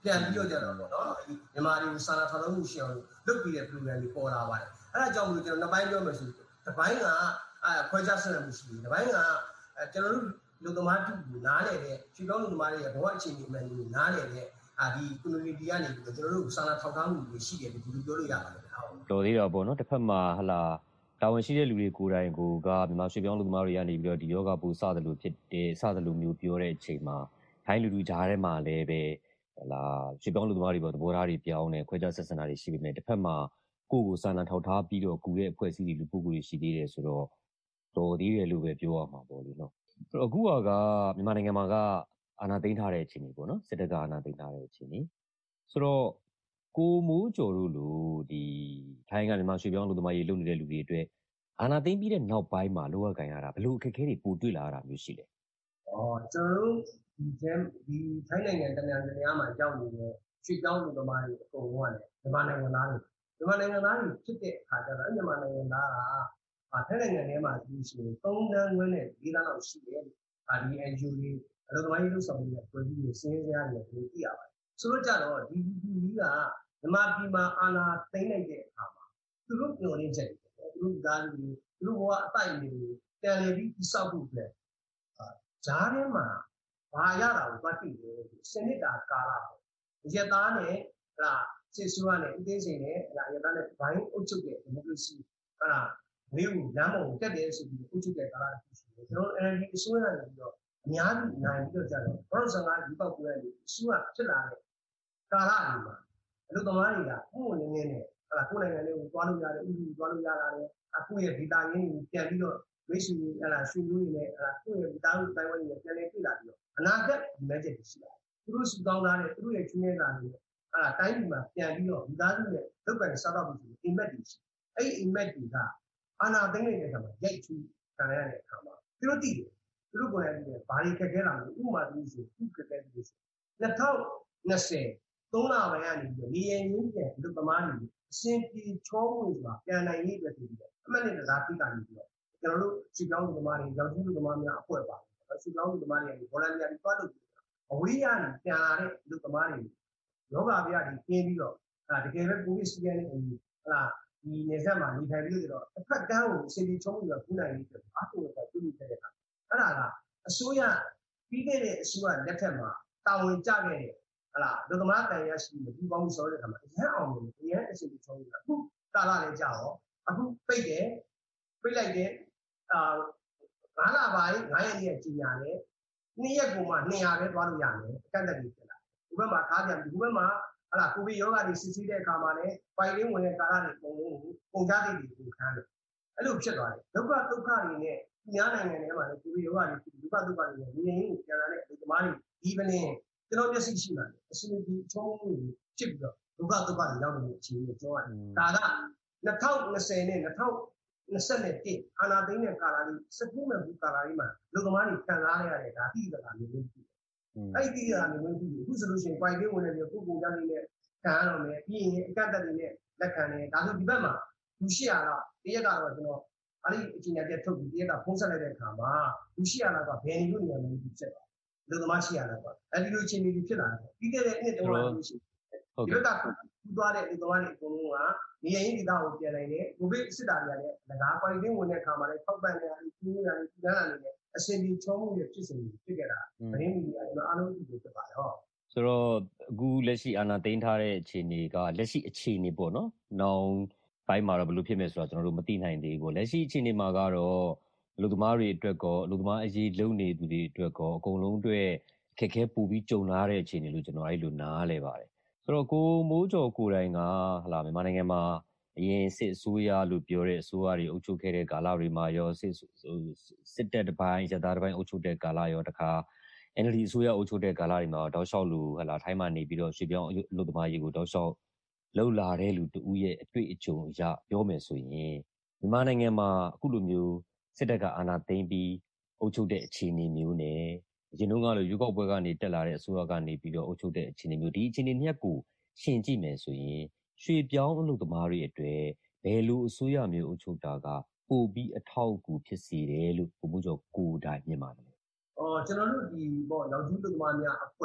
S22: ပြန်ပြီးတော့ကြတော့ပေါ့နော်မြန်မာတွေကိုစာနာထောက်ထားမှုရှိအောင်လုပ်ပြီးတဲ့ program တွေပေါ်လာပါတယ်အဲ့ဒါကြောင့်မလို့ကျွန်တော်နှစ်ပိုင်းပြောမယ်ဆိုတစ်ပိုင်းကခွဲခြားဆက်နွယ်မှုရှိတယ်တစ်ပိုင်းကကျွန်တော်တို့လူသမားတူကိုနားလည်တဲ့ခြေကောင်းလူသမားတွေရဲ့ဘဝအခြေအနေမှန်တွေကိုနားလည်တဲ့ဒီ community ကနေပြီးတော့ကျွန်တော်တို့စာနာထောက်ထားမှုတွေရှိတယ်လို့ဒီလိုပြောလို့ရပါတယ်
S1: တော်သေးတော့ပေါ့နော်တစ်ဖက်မှာဟလာတာဝန်ရှိတဲ့လူတွေကိုယ်တိုင်ကမြန်မာရွှေ့ပြောင်းလူသမားတွေကနေပြီးတော့ဒီယောဂပိုးစသလိုဖြစ်တယ်စသလိုမျိုးပြောတဲ့အချိန်မှာထိုင်းလူကြားထဲမှာလည်းပဲဟလာရွှေ့ပြောင်းလူသမားတွေပေါ့သဘောထားတွေပြောင်းနေခွဲခြားဆက်ဆံတာတွေရှိပေမဲ့တစ်ဖက်မှာကိုယ့်ကိုစာနာထောက်ထားပြီးတော့ကူတဲ့အဖွဲ့အစည်းတွေလူပုဂ္ဂိုလ်တွေရှိသေးတယ်ဆိုတော့တော်သေးတယ်လို့ပဲပြောရမှာပေါ့လေနော်ဆိုတော့အခုကမြန်မာနိုင်ငံမှာအာဏာသိမ်းထားတဲ့အခြေအနေပေါ့နော်စစ်တပ်ကအာဏာသိမ်းထားတဲ့အခြေအနေဆိုတော့ကိုမိုးကျော်တို့လိုဒီထိုင်းကမြန်မာရွှေ့ပြောင်းလူသမားရေးလုပ်နေတဲ့လူတွေအတွက်အာဏာသိမ်းပြီးတဲ့နောက်ပိုင်းမှာလောကကိုင်ရတာဘလို့အခက်အခဲတွေပိုတွေ့လာရတာမျိုးရှိလဲ
S22: ကျွန်တော်တို့ဒီထိုင်းနိုင်ငံတနင်္လာမှာရောက်နေတဲ့ရွှေ့ပြောင်းလူသမားတွေအကုန်လုံးကလည်းမြန်မာနိုင်ငံသားတွေဖြစ်တဲ့အခါကျတော့မြန်မာနိုင်ငံသားကထိုင်းနိုင်ငံထဲမှာဒီရှိရင်3တန်းဝန်းနဲ့4တန်းလောက်ရှိတယ်ဒီ NGO တွေအလုပ်သမားရေးလုပ်ဆောင်နေတဲ့ဖွဲ့စည်းတွေစင်းစရာတွေသိရပါတယ်ဆိုတော့ကြတော့ဒီကြီးကမြန်မာပြည်မှာအာဏာသိမ်းလိုက်တဲ့အခါမှာသူတို့ညှို့ရင်းချက်တွေသူတို့သားတွေသူတို့ဘဝအတိုက်တွေပြန်လည်ပြီးစောက်ဖို့အတွက်ဂျားထဲမှာဘာရတာကိုပတ်တည်တယ်စနစ်တာကာလပေါ့ရက်သားနဲ့စစ်ဆိုးရနဲ့ဥသိမ်းစိန်နဲ့ရက်သားနဲ့ဘိုင်းအုပ်ချုပ်တဲ့ဒီမိုကရေစီဝေးကိုလမ်းပေါ်ကိုတက်တယ်ဆိုပြီးအုပ်ချုပ်တဲ့ကာလတစ်ခုရှိတယ်ကျွန်တော် NLD အစိုးရကနေပြီးတော့အများကြီးနိုင်ပြီးတော့ကြတော့2015ဒီပောက်ပွဲကနေအစိုးရဖြစ်လာတဲ့ကာလတွေမှာအလုပ်သမားတွေကပုံဝင်နေနဲ့ကိုယ်နိုင်ငံလေးကိုသွားလို့ရတယ်ဥပဒေသွားလို့ရတာလေအခုရဲ့ဒေတာရင်းကိုပြန်ပြီးတော့မိတ်ဆွေတွေရွှေမျိုးတွေနဲ့ကိုယ့်ရဲ့ဒေတာကိုတိုင်းဝန်းတွေပြန်လည်တွေ့လာပြီးတော့အနာဂတ်ဒီမဲ့ချက်ရှိတယ်သူတို့စုတောင်းထားတဲ့သူတို့ရဲ့ကျွေးနေတာတွေတိုင်းပြည်မှာပြန်ပြီးတော့ဒီသားစုနဲ့လုပ်ကန်စားတော့ပြီးအိမ်မက်တွေရှိအဲ့အိမ်မက်တွေကအာဏာသိမ်းနေတဲ့အခါမှာရိုက်ချူခံရတဲ့အခါမှာသူတို့တည်တယ်သူတို့ကိုယ်တိုင်ဘာတွေခက်ခဲလာလဲဥပမာသူဆိုသူခက်ခဲတယ်ဆို2020 3လပိုင်းကနေပြီးနေရင်ရင်းပြန်လူသမားတွေအရှင်ပြေချောမှုဆိုတာပြန်နိုင်ရေးအတွက်ပြီးတော့အမှတ်နဲ့တရားသိတာပြီးတော့ကျွန်တော်တို့စီကောင်းလူသမားတွေရောင်ကြီးလူသမားများအဖွဲ့ပါတယ်စီကောင်းလူသမားတွေကနေဗော်လန်တီယာတွေတွားလို့အဝေးရနေပြန်လာတဲ့လူသမားတွေယောဂဗျာတွေကျင်းပြီးတော့တကယ်ပဲကိုဗစ်စီးရဲနေဒီနေဆက်မှာနေထိုင်ပြီးတော့တစ်ဖက်ကန်းကိုအရှင်ပြေချောမှုဆိုတာကုနိုင်ရေးအတွက်အားထုတ်တော့ပြုလုပ်ခဲ့တဲ့အခါအဲ့ဒါကအစိုးရပြီးခဲ့တဲ့အစိုးရလက်ထက်မှာတာဝန်ကျခဲ့တဲ့လူသမားတန်ရရှိမှုဒီကောင်းမှုဆောတဲ့အခါမှာအရင်အောင်လို့အရင်အစီအစဉ်ချောနေတာအခုကာလလေးကြာတော့အခုပိတ်လိုက်တယ်9လပိုင်း9ရက်နေ့ကြီးညာတယ်2ရက်ပုံမှ200ပဲသွားလို့ရတယ်အကန့်အသတ်ကြီးဖြစ်လာဒီဘက်မှာထားပြန်ဒီဘက်မှာကိုဗစ်ရောဂါတွေစစ်ဆေးတဲ့အခါမှာလည်းပိုင်ရင်းဝင်တဲ့ကာလတွေအကုန်လုံးပုံကြတဲ့တွေကိုခံတယ်အဲ့လိုဖြစ်သွားတယ်ဒုက္ခတွေနဲ့ညာနိုင်ငံထဲမှာလည်းကိုဗစ်ရောဂါတွေဒုက္ခတွေနဲ့နေရင်းကိုပြန်လာတဲ့ဒီသမားတွေဒီပလင်းကျွန်တော်မျက်စိရှိလာတယ်အစီအစဉ်ချုံးမှုဖြစ်ပြီးတော့ဒုက္ခတွေရောက်နေတဲ့အခြေအနေကိုပြောရတယ်ဒါက2020နဲ့2021အာနာသိန်းတဲ့ကာလလေးစကူးမဲ့ဘူးကာလလေးမှာလူသမားတွေခံစားရတဲ့ဒါတိကျတာမျိုးဖြစ်တယ်အဲ့ဒီတိကျတာမျိုးဖြစ်တယ်အခုဆိုလို့ရှိရင် point ဝင်နေပြီးပုဂ္ဂိုလ်ကြလေးနဲ့ခံရတော့မယ်ပြီးရင်အကန့်အသတ်တွေနဲ့လက်ခံတယ်ဒါဆိုဒီဘက်မှာလူ800လောက်တရက်ကတော့ကျွန်တော်အဲ့ဒီအချိန်နဲ့ထုတ်ပြီးတရက်ကဖုံးဆက်လိုက်တဲ့အခါမှာလူ800လောက်ကဘယ်နေလို့နေရမလဲဖြစ်တယ်လူသမား800လောက်ကအဲ့ဒီလိုအချိန်တွေဖြစ်လာတယ်ပြီးခဲ့တဲ့နှစ်တုန်းကလို့ရှိရင်ဒီဘက်ကပူသွားတဲ့လူသမားတွေအကုန်လုံးကနေရင်းဒေသကိုပြန်နိုင်တယ်ကိုဗစ်စစ်တာတွေကလည်းငါး point ဝင်တဲ့အခါမှာလည်းထောက်ပံ့နေတာဒီလိုရတယ်ဒီလမ်းလာနေတယ်အရှင်ကြီးချုံးမှုတွေဖြစ်စဉ်ဖြစ်ခဲ့တာမင်းကြီးအားလုံးဒီလိုဖြစ်ပါတယ်ဟုတ်
S1: ဆိုတော့အခုလက်ရှိအာဏာသိမ်းထားတဲ့အခြေအနေကလက်ရှိအခြေအနေပေါ့နော်။နောက်ပိုင်းမှာတော့ဘယ်လိုဖြစ်မယ်ဆိုတာကျွန်တော်တို့မသိနိုင်သေးဘူးပေါ့။လက်ရှိအခြေအနေမှာကတော့အလုပ်သမားတွေအတွက်ကောအလုပ်သမားအရေးလုပ်နေသူတွေအတွက်ကောအကုန်လုံးအတွက်အခက်အခဲပိုပြီးကြုံလာတဲ့အခြေအနေလို့ကျွန်တော်အဲ့လိုနားလဲပါတယ်။ဆိုတော့ကိုမိုးကျော်ကိုယ်တိုင်ကမြန်မာနိုင်ငံမှာအရင်စစ်အစိုးရလို့ပြောတဲ့အစိုးရတွေအုပ်ချုပ်ခဲ့တဲ့ကာလတွေမှာရောစစ်တပ်တစ်ပိုင်းရသားတစ်ပိုင်းအုပ်ချုပ်တဲ့ကာလရောတခါNLD အစိုးရအုပ်ချုပ်တဲ့ကာလတွေမှာတောက်လျှောက်လို့ထိုင်းမှာနေပြီးတော့ရွှေပြောင်းအလုပ်သမားရေးကိုတောက်လျှောက်လှုပ်လာတဲ့လူတဦးရဲ့အတွေ့အကြုံအရပြောမယ်ဆိုရင်မြန်မာနိုင်ငံမှာအခုလိုမျိုးစစ်တပ်ကအာဏာသိမ်းပြီးအုပ်ချုပ်တဲ့အခြေအနေမျိုးနဲ့အရင်တုန်းကလိုရွေးကောက်ပွဲကနေတက်လာတဲ့အစိုးရကနေပြီးတော့အုပ်ချုပ်တဲ့အခြေအနေမျိုးဒီအခြေအနေနှစ်ကိုရှင်းကြည့်မယ်ဆိုရင်ရွှေပြောင်းအလုပ်သမားတွေအတွက်ဘယ်လိုအစိုးရမျိုးအုပ်ချုပ်တာကပိုပြီးအထောက်အကူဖြစ်စေတယ်လို့ဘုံမိုးကျော်ကိုယ်တိုင်မြင်ပါတယ်
S22: ကျွန်တော်တို့ဒီပေါ့နောက်ကျူးလူသမားများအဖွဲ့ပေါ့နော်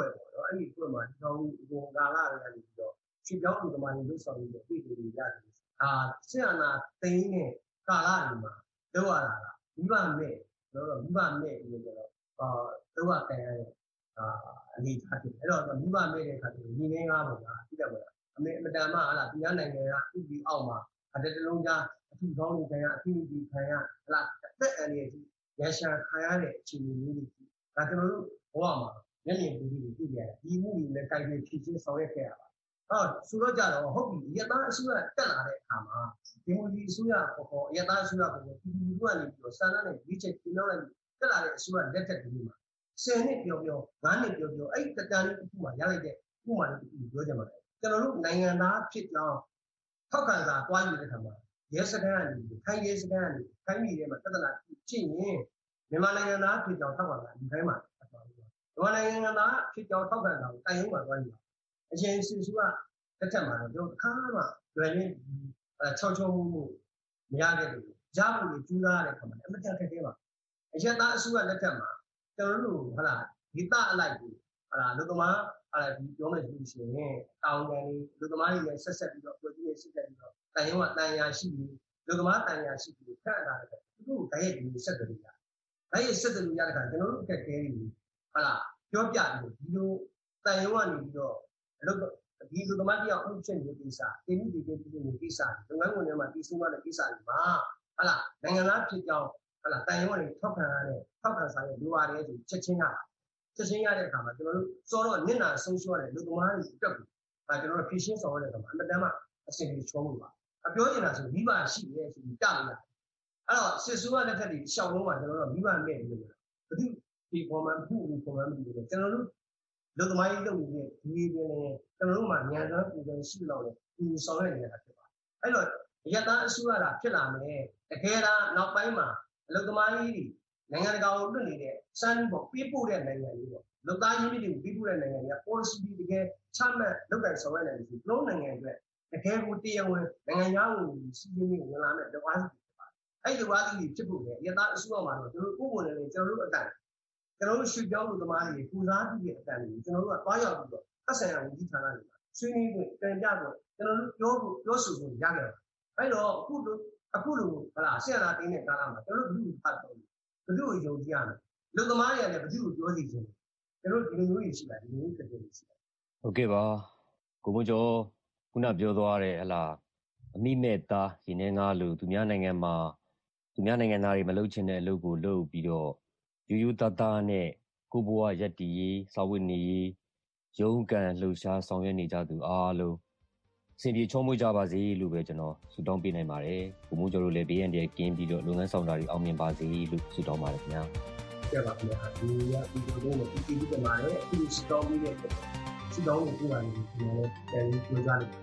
S22: အဲ့ဒီအဖွဲ့မှာတောင်းကိုကာလာတွေကနေပြီးတော့ရွှေပြောင်းလူသမားတွေလုပ်ဆောင်နေတဲ့ပြည်သူတွေရတယ်ဆရာနာသိန်းနဲ့ကာလာတွေမှာလောက်ရတာကမိဘမဲ့တော့မိဘမဲ့ပြီးတော့တော့ကန်ရတဲ့အနေထားဖြစ်အဲ့တော့မိဘမဲ့တဲ့ခါကျညီနေငါးပုံကပြတယ်မလားအမတန်မှဟာလားပြည်နိုင်ငံကဥပဒေအောက်မှာအတလုံးကြားအထူးကောင်းနေခံရအထူးကြီးခံရဟာလားအသက်အန္တရာယ်ကြီးရရှာခံရတဲ့အခြေအနေမျိုးတွေဒါကျွန်တော်တို့ဘဝမှာမျက်မြင်တွေ့ပြီးပြရတယ်ဒီမှုတွေလည်းကြိုက်ပြီးဖြည့်ချင်းဆောင်ရွက်ခဲ့ရပါဆိုတော့ကြတော့ဟုတ်ပြီရတအစိုးရတက်လာတဲ့အခါမှာဒီမိုဒီအစိုးရပေါ်ရတအစိုးရပေါ်ပြည်သူလူထုကနေပြီးတော့စာနာနဲ့ရွေးချယ်ပြင်လို့လိုက်တက်လာတဲ့အစိုးရလက်ထက်တွေမှာ10နှစ်ပြော9နှစ်ပြောအဲ့ဒီတတန်လေးတစ်ခုမှရလိုက်တဲ့ဥပမာလေးတစ်ခုပြောကြမှာကျွန်တော်တို့နိုင်ငံသားဖြစ်ကြောင်းထောက်ခံစာတွားယူတဲ့အခါမှာရဲစခန်းကနေခိုင်းရဲစခန်းကနေခိုင်းမိတဲ့မှာတက္ကသိုလ်ဖြစ်ရင်မြန်မာနိုင်ငံသားဖြစ်ကြောင်းထောက်ခံစာဒီခိုင်းမှာမြန်မာနိုင်ငံသားဖြစ်ကြောင်းထောက်ခံစာကိုတိုင်ရုံးမှာတွားယူအရင်စီစုကတစ်ချက်မှာတော့အခါမှလွယ်ရင်းချောချောမှုမရခဲ့ဘူးကြားဖို့ကြိုးစားရတဲ့ခါမှာအမတန်ခက်ခဲပါအရင်သားအစိုးရလက်ထက်မှာကျွန်တော်တို့ဟုတ်လားဒီတအလိုက်ကိုဟုတ်လားလူသမားဒီပြောမယ်ဆိုရင်တောင်ကန်တွေလူသမားတွေနဲ့ဆက်ဆက်ပြီးတော့ပြည်သူတွေဆက်ဆက်ပြီးတော့တိုင်ရုံးကတန်ရာရှိပြီးလူသမားတန်ရာရှိပြီးခန့်ထားတဲ့သူတို့ဓာတ်ရိုက်ပြီးဆက်တယ်လို့ရတယ်ဓာတ်ရိုက်ဆက်တယ်လို့ရတဲ့ခါကျွန်တော်တို့အခက်ခဲတွေဟုတ်လားပြောပြတယ်ဒီလိုတန်ရုံးကနေပြီးတော့အလုပ်ဒီလူသမားတရားဥပဒေမျိုးကိစ္စတင်မှုဒီကိစ္စလုပ်ငန်းဝင်ထဲမှာဒီဆုံးရတဲ့ကိစ္စတွေမှာဟုတ်လားနိုင်ငံသားဖြစ်ကြောင်းဟုတ်လားတိုင်ရုံးကနေထောက်ခံရတဲ့ထောက်ခံစာရဲ့လိုပါတယ်ဆိုချက်ချင်းရတဲ့အခါမှာကျွန်တော်တို့စောတော့နစ်နာဆုံးရှုံးတဲ့လူသမားတွေတက်ပြီးဒါကျွန်တော်တို့ဖြည့်ရှင်းဆောင်ရတဲ့အခါမှာအမတန်မှအဆင်ပြေချောမှုပါအပြောနေတာဆိုမိဘရှိတယ်ဆိုပြီးတားလို့ရတယ်အဲ့တော့စစ်စိုးရလက်ထက်တွေရှောင်းလုံးမှာကျွန်တော်တို့မိဘမဲ့နေလို့ဘယ်သူဒီပေါ်မှာဘူးပေါ်မှာမပြီးဘူးကျွန်တော်တို့လူသမားရေးလုပ်နေတဲ့ဒီပြည်နယ်ကျွန်တော်တို့မှာညံစွမ်းပူဇော်ရှိလို့လည်းဒီဆောင်ရနေတာဖြစ်ပါတယ်အဲ့တော့ရတအစိုးရတာဖြစ်လာမယ်တကယ်တော့နောက်ပိုင်းမှာအလုပ်သမားကြီးနိုင်ငံတကာကိုလွတ်နေတဲ့စမ်းပေါ်ပြေးပို့တဲ့နိုင်ငံတွေပေါ့လူသားချင်းတွေကိုပြေးပို့တဲ့နိုင်ငံတွေက policy တကယ်ချမှတ်လုပ်ကိုင်ဆောင်ရွက်နေတယ်ဆိုတော့နိုင်ငံအတွက်တကယ်ကိုတရားဝင်နိုင်ငံသားဝင်စီးပွားရေးဝင်လာတဲ့တဝါးစီဖြစ်ပါတယ်အဲ့ဒီတဝါးစီဖြစ်ဖို့လေရတအစိုးရမှာတော့ကျွန်တော်တို့ကိုယ်ကိုယ်နဲ့ကျွန်တော်တို့အတိုင်းကျွန်တော်တို့ရွှေပြောင်းလူသမားတွေပူစားပြီးတဲ့အတိုင်းကိုကျွန်တော်တို့ကတွားရောက်ပြီးတော့သက်ဆိုင်ရာဝန်ကြီးဌာနတွေမှာဆွေးနွေးဖို့တင်ပြဖို့ကျွန်တော်တို့ပြောဆိုဖို့ရခဲ့တယ်အဲ့တော့အခုလိုဟာလားဆရာနာတင်းတဲ့ကာလမှာကျွန်တော်တို့ဘယ်သူဖတ်တော့ဘယ်သူကိုယုံကြည်ရမလဲလူသမားတွေကလည်းဘယ်သူကိုပြောစီခြင်းကျွန်တော်တို့ဒီလိုမျိုးရှိပါတယ်ဒီလိုမျိုးဖြစ်နေရှိတယ်
S1: ဟုတ်ကဲ့ပါကိုမိုးကျော်ခုနပြောသွားတဲ့ဟလားအမိမဲ့သားရင်းနှငါလူသူများနိုင်ငံမှာသူများနိုင်ငံသားတွေမလုပ်ချင်တဲ့အလုပ်ကိုလုပ်ပြီးတော့ယူသားသားနဲ့ကိုဘွားရက်တီရေးစာဝတ်နေရေးရုံးကန်လှူရှားဆောင်ရွက်နေကြသူအားလုံးစင်ပြေချုံးမွေးကြပါစေလို့ပဲကျွန်တော်ဆုတောင်းပေးနိုင်ပါတယ်ကိုမိုးကျော်တို့လည်းဘေးရန်တွေကင်းပြီးတော့လုပ်ငန်းဆောင်တာတွေအောင်မြင်ပါစေလို့ဆုတောင်းပါတယ်ခင်ဗျာ
S22: ကျပါခင်ဗျာဒီရဒီလိုမျိုးဒီဒီကမှာလည်းအခုဆုတောင်းပေးတဲ့ဆုတောင်းကိုပြောရတယ်ကျွန်တော်လည်းပြန်ပြီးပြောကြလိုက်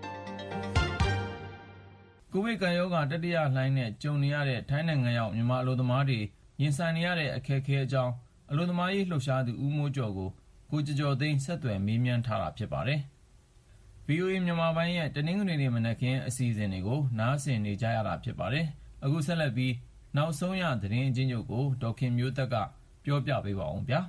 S2: ကိုဗစ်ကံရောဂါတတိယလှိုင်းနဲ့ကြုံနေရတဲ့ထိုင်းနိုင်ငံရောက်မြန်မာအလုပ်သမားတွေရင်ဆိုင်နေရတဲ့အခက်အခဲအကြောင်းအလုပ်သမားရေးလှုပ်ရှားသူဦးမိုးကျော်ကိုကျော်သိန်းဆက်သွယ်မေးမြန်းထားတာဖြစ်ပါတယ်။ VOA မြန်မာပိုင်းရဲ့တနင်္ဂနွေနေ့မနက်ခင်းအစီအစဉ်တွေကိုနားဆင်နေကြရတာဖြစ်ပါတယ်။အခုဆက်လက်ပြီးနောက်ဆုံးရသတင်းအချင်းချုပ်ကိုဒေါက်ခင်မျိုးသက်ကပြောပြပေးပါအောင်ဗျာ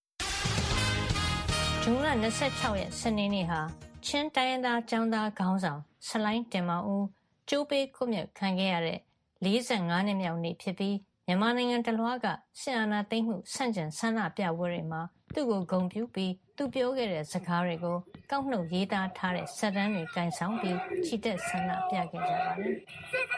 S4: ။ဇွန်လ26ရက်စနေနေ့ဟာချင်းတိုင်းရင်းသားကျောင်းသားခေါင်းဆောင်ဆလိုင်းတင်မောင်ဦးကျိုးပေးခုမြတ်ခံခဲ့ရတဲ့45နှစ်မြောက်နေ့ဖြစ်ပြီးမြန်မာနိုင်ငံတလွှားကစစ်အာဏာသိမ်းမှုဆန့်ကျင်ဆန္ဒပြပွဲတွေမှာသူ့ကိုဂုဏ်ပြုပြီးသူပြောခဲ့တဲ့စကားတွေကိုကောက်နှုတ်ရေးသားထားတဲ့စာတမ်းတွေကင်ဆောင်ပြီးချီတက်ဆန္ဒပြခဲ့ကြပါတယ်။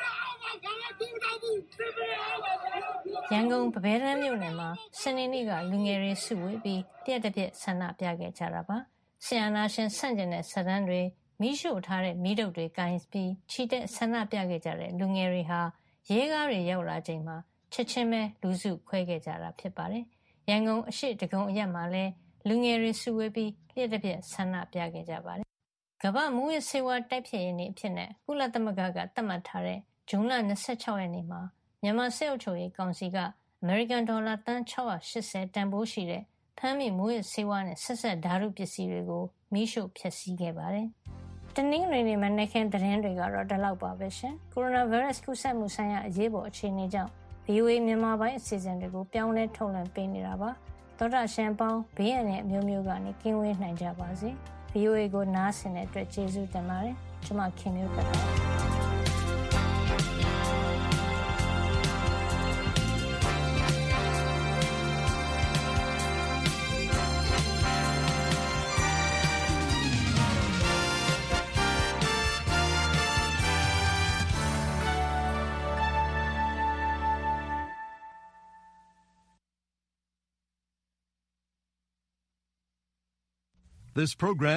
S4: ရန်ကုန်ပပဲတန်းမြို့နယ်မှာစနေနေ့ကလူငယ်တွေစုဝေးပြီးတရက်တစ်ပြက်ဆန္ဒပြခဲ့ကြတာပါ။ဆီယနာရှင်ဆန့်ကျင်တဲ့စာတမ်းတွေမိရှို့ထားတဲ့မိတုပ်တွေကင်ပြီးချီတက်ဆန္ဒပြခဲ့ကြတဲ့လူငယ်တွေဟာရဲကားတွေရောက်လာချိန်မှာချက်ချင်းပဲလူစုခွဲခဲ့ကြတာဖြစ်ပါတယ်။ရန်ကုန်အရှိတကုံအရက်မှာလည်းလူငယ်တွေစုဝေးပြီးလျှက်တစ်ပြက်ဆန္ဒပြခဲ့ကြပါတယ်။ကမ္ဘာမူးယစ်ဆေးဝါးတိုက်ဖျက်ရေးနေ့အဖြစ်နဲ့ကုလသမဂ္ဂကသတ်မှတ်ထားတဲ့ဇွန်လ26ရက်နေ့မှာမြန်မာစစ်အုပ်ချုပ်ရေးကောင်စီကအမေရိကန်ဒေါ်လာသန်း680တန်ဖိုးရှိတဲ့ဖမ်းမိမူးယစ်ဆေးဝါးနဲ့ဆက်ဆက်ဓာတုပစ္စည်းတွေကိုမိရှို့ဖျက်ဆီးခဲ့ပါတယ်။တနင်္ဂနွေနေ့မနက်ခင်းသတင်းတွေကတော့ဒီလောက်ပါပဲရှင်။ကိုရိုနာဗိုင်းရပ်စ်ကူးစက်မှုဆိုင်ရာအရေးပေါ်အခြေအနေကြောင့်VOA မြန်မာပိုင်းအစီအစဉ်တွေကိုပြောင်းလဲထုတ်လွှင့်ပေးနေတာပါ။သောတာရှင်ပေါင်းဘေးရန်နဲ့အမျိုးမျိုးကနေကင်းဝေးနိုင်ကြပါစေ။ VOA ကိုနားဆင်တဲ့အတွက်ကျေးဇူးတင်ပါတယ်။ကျွန်မခင်မျိုးပါ
S6: This program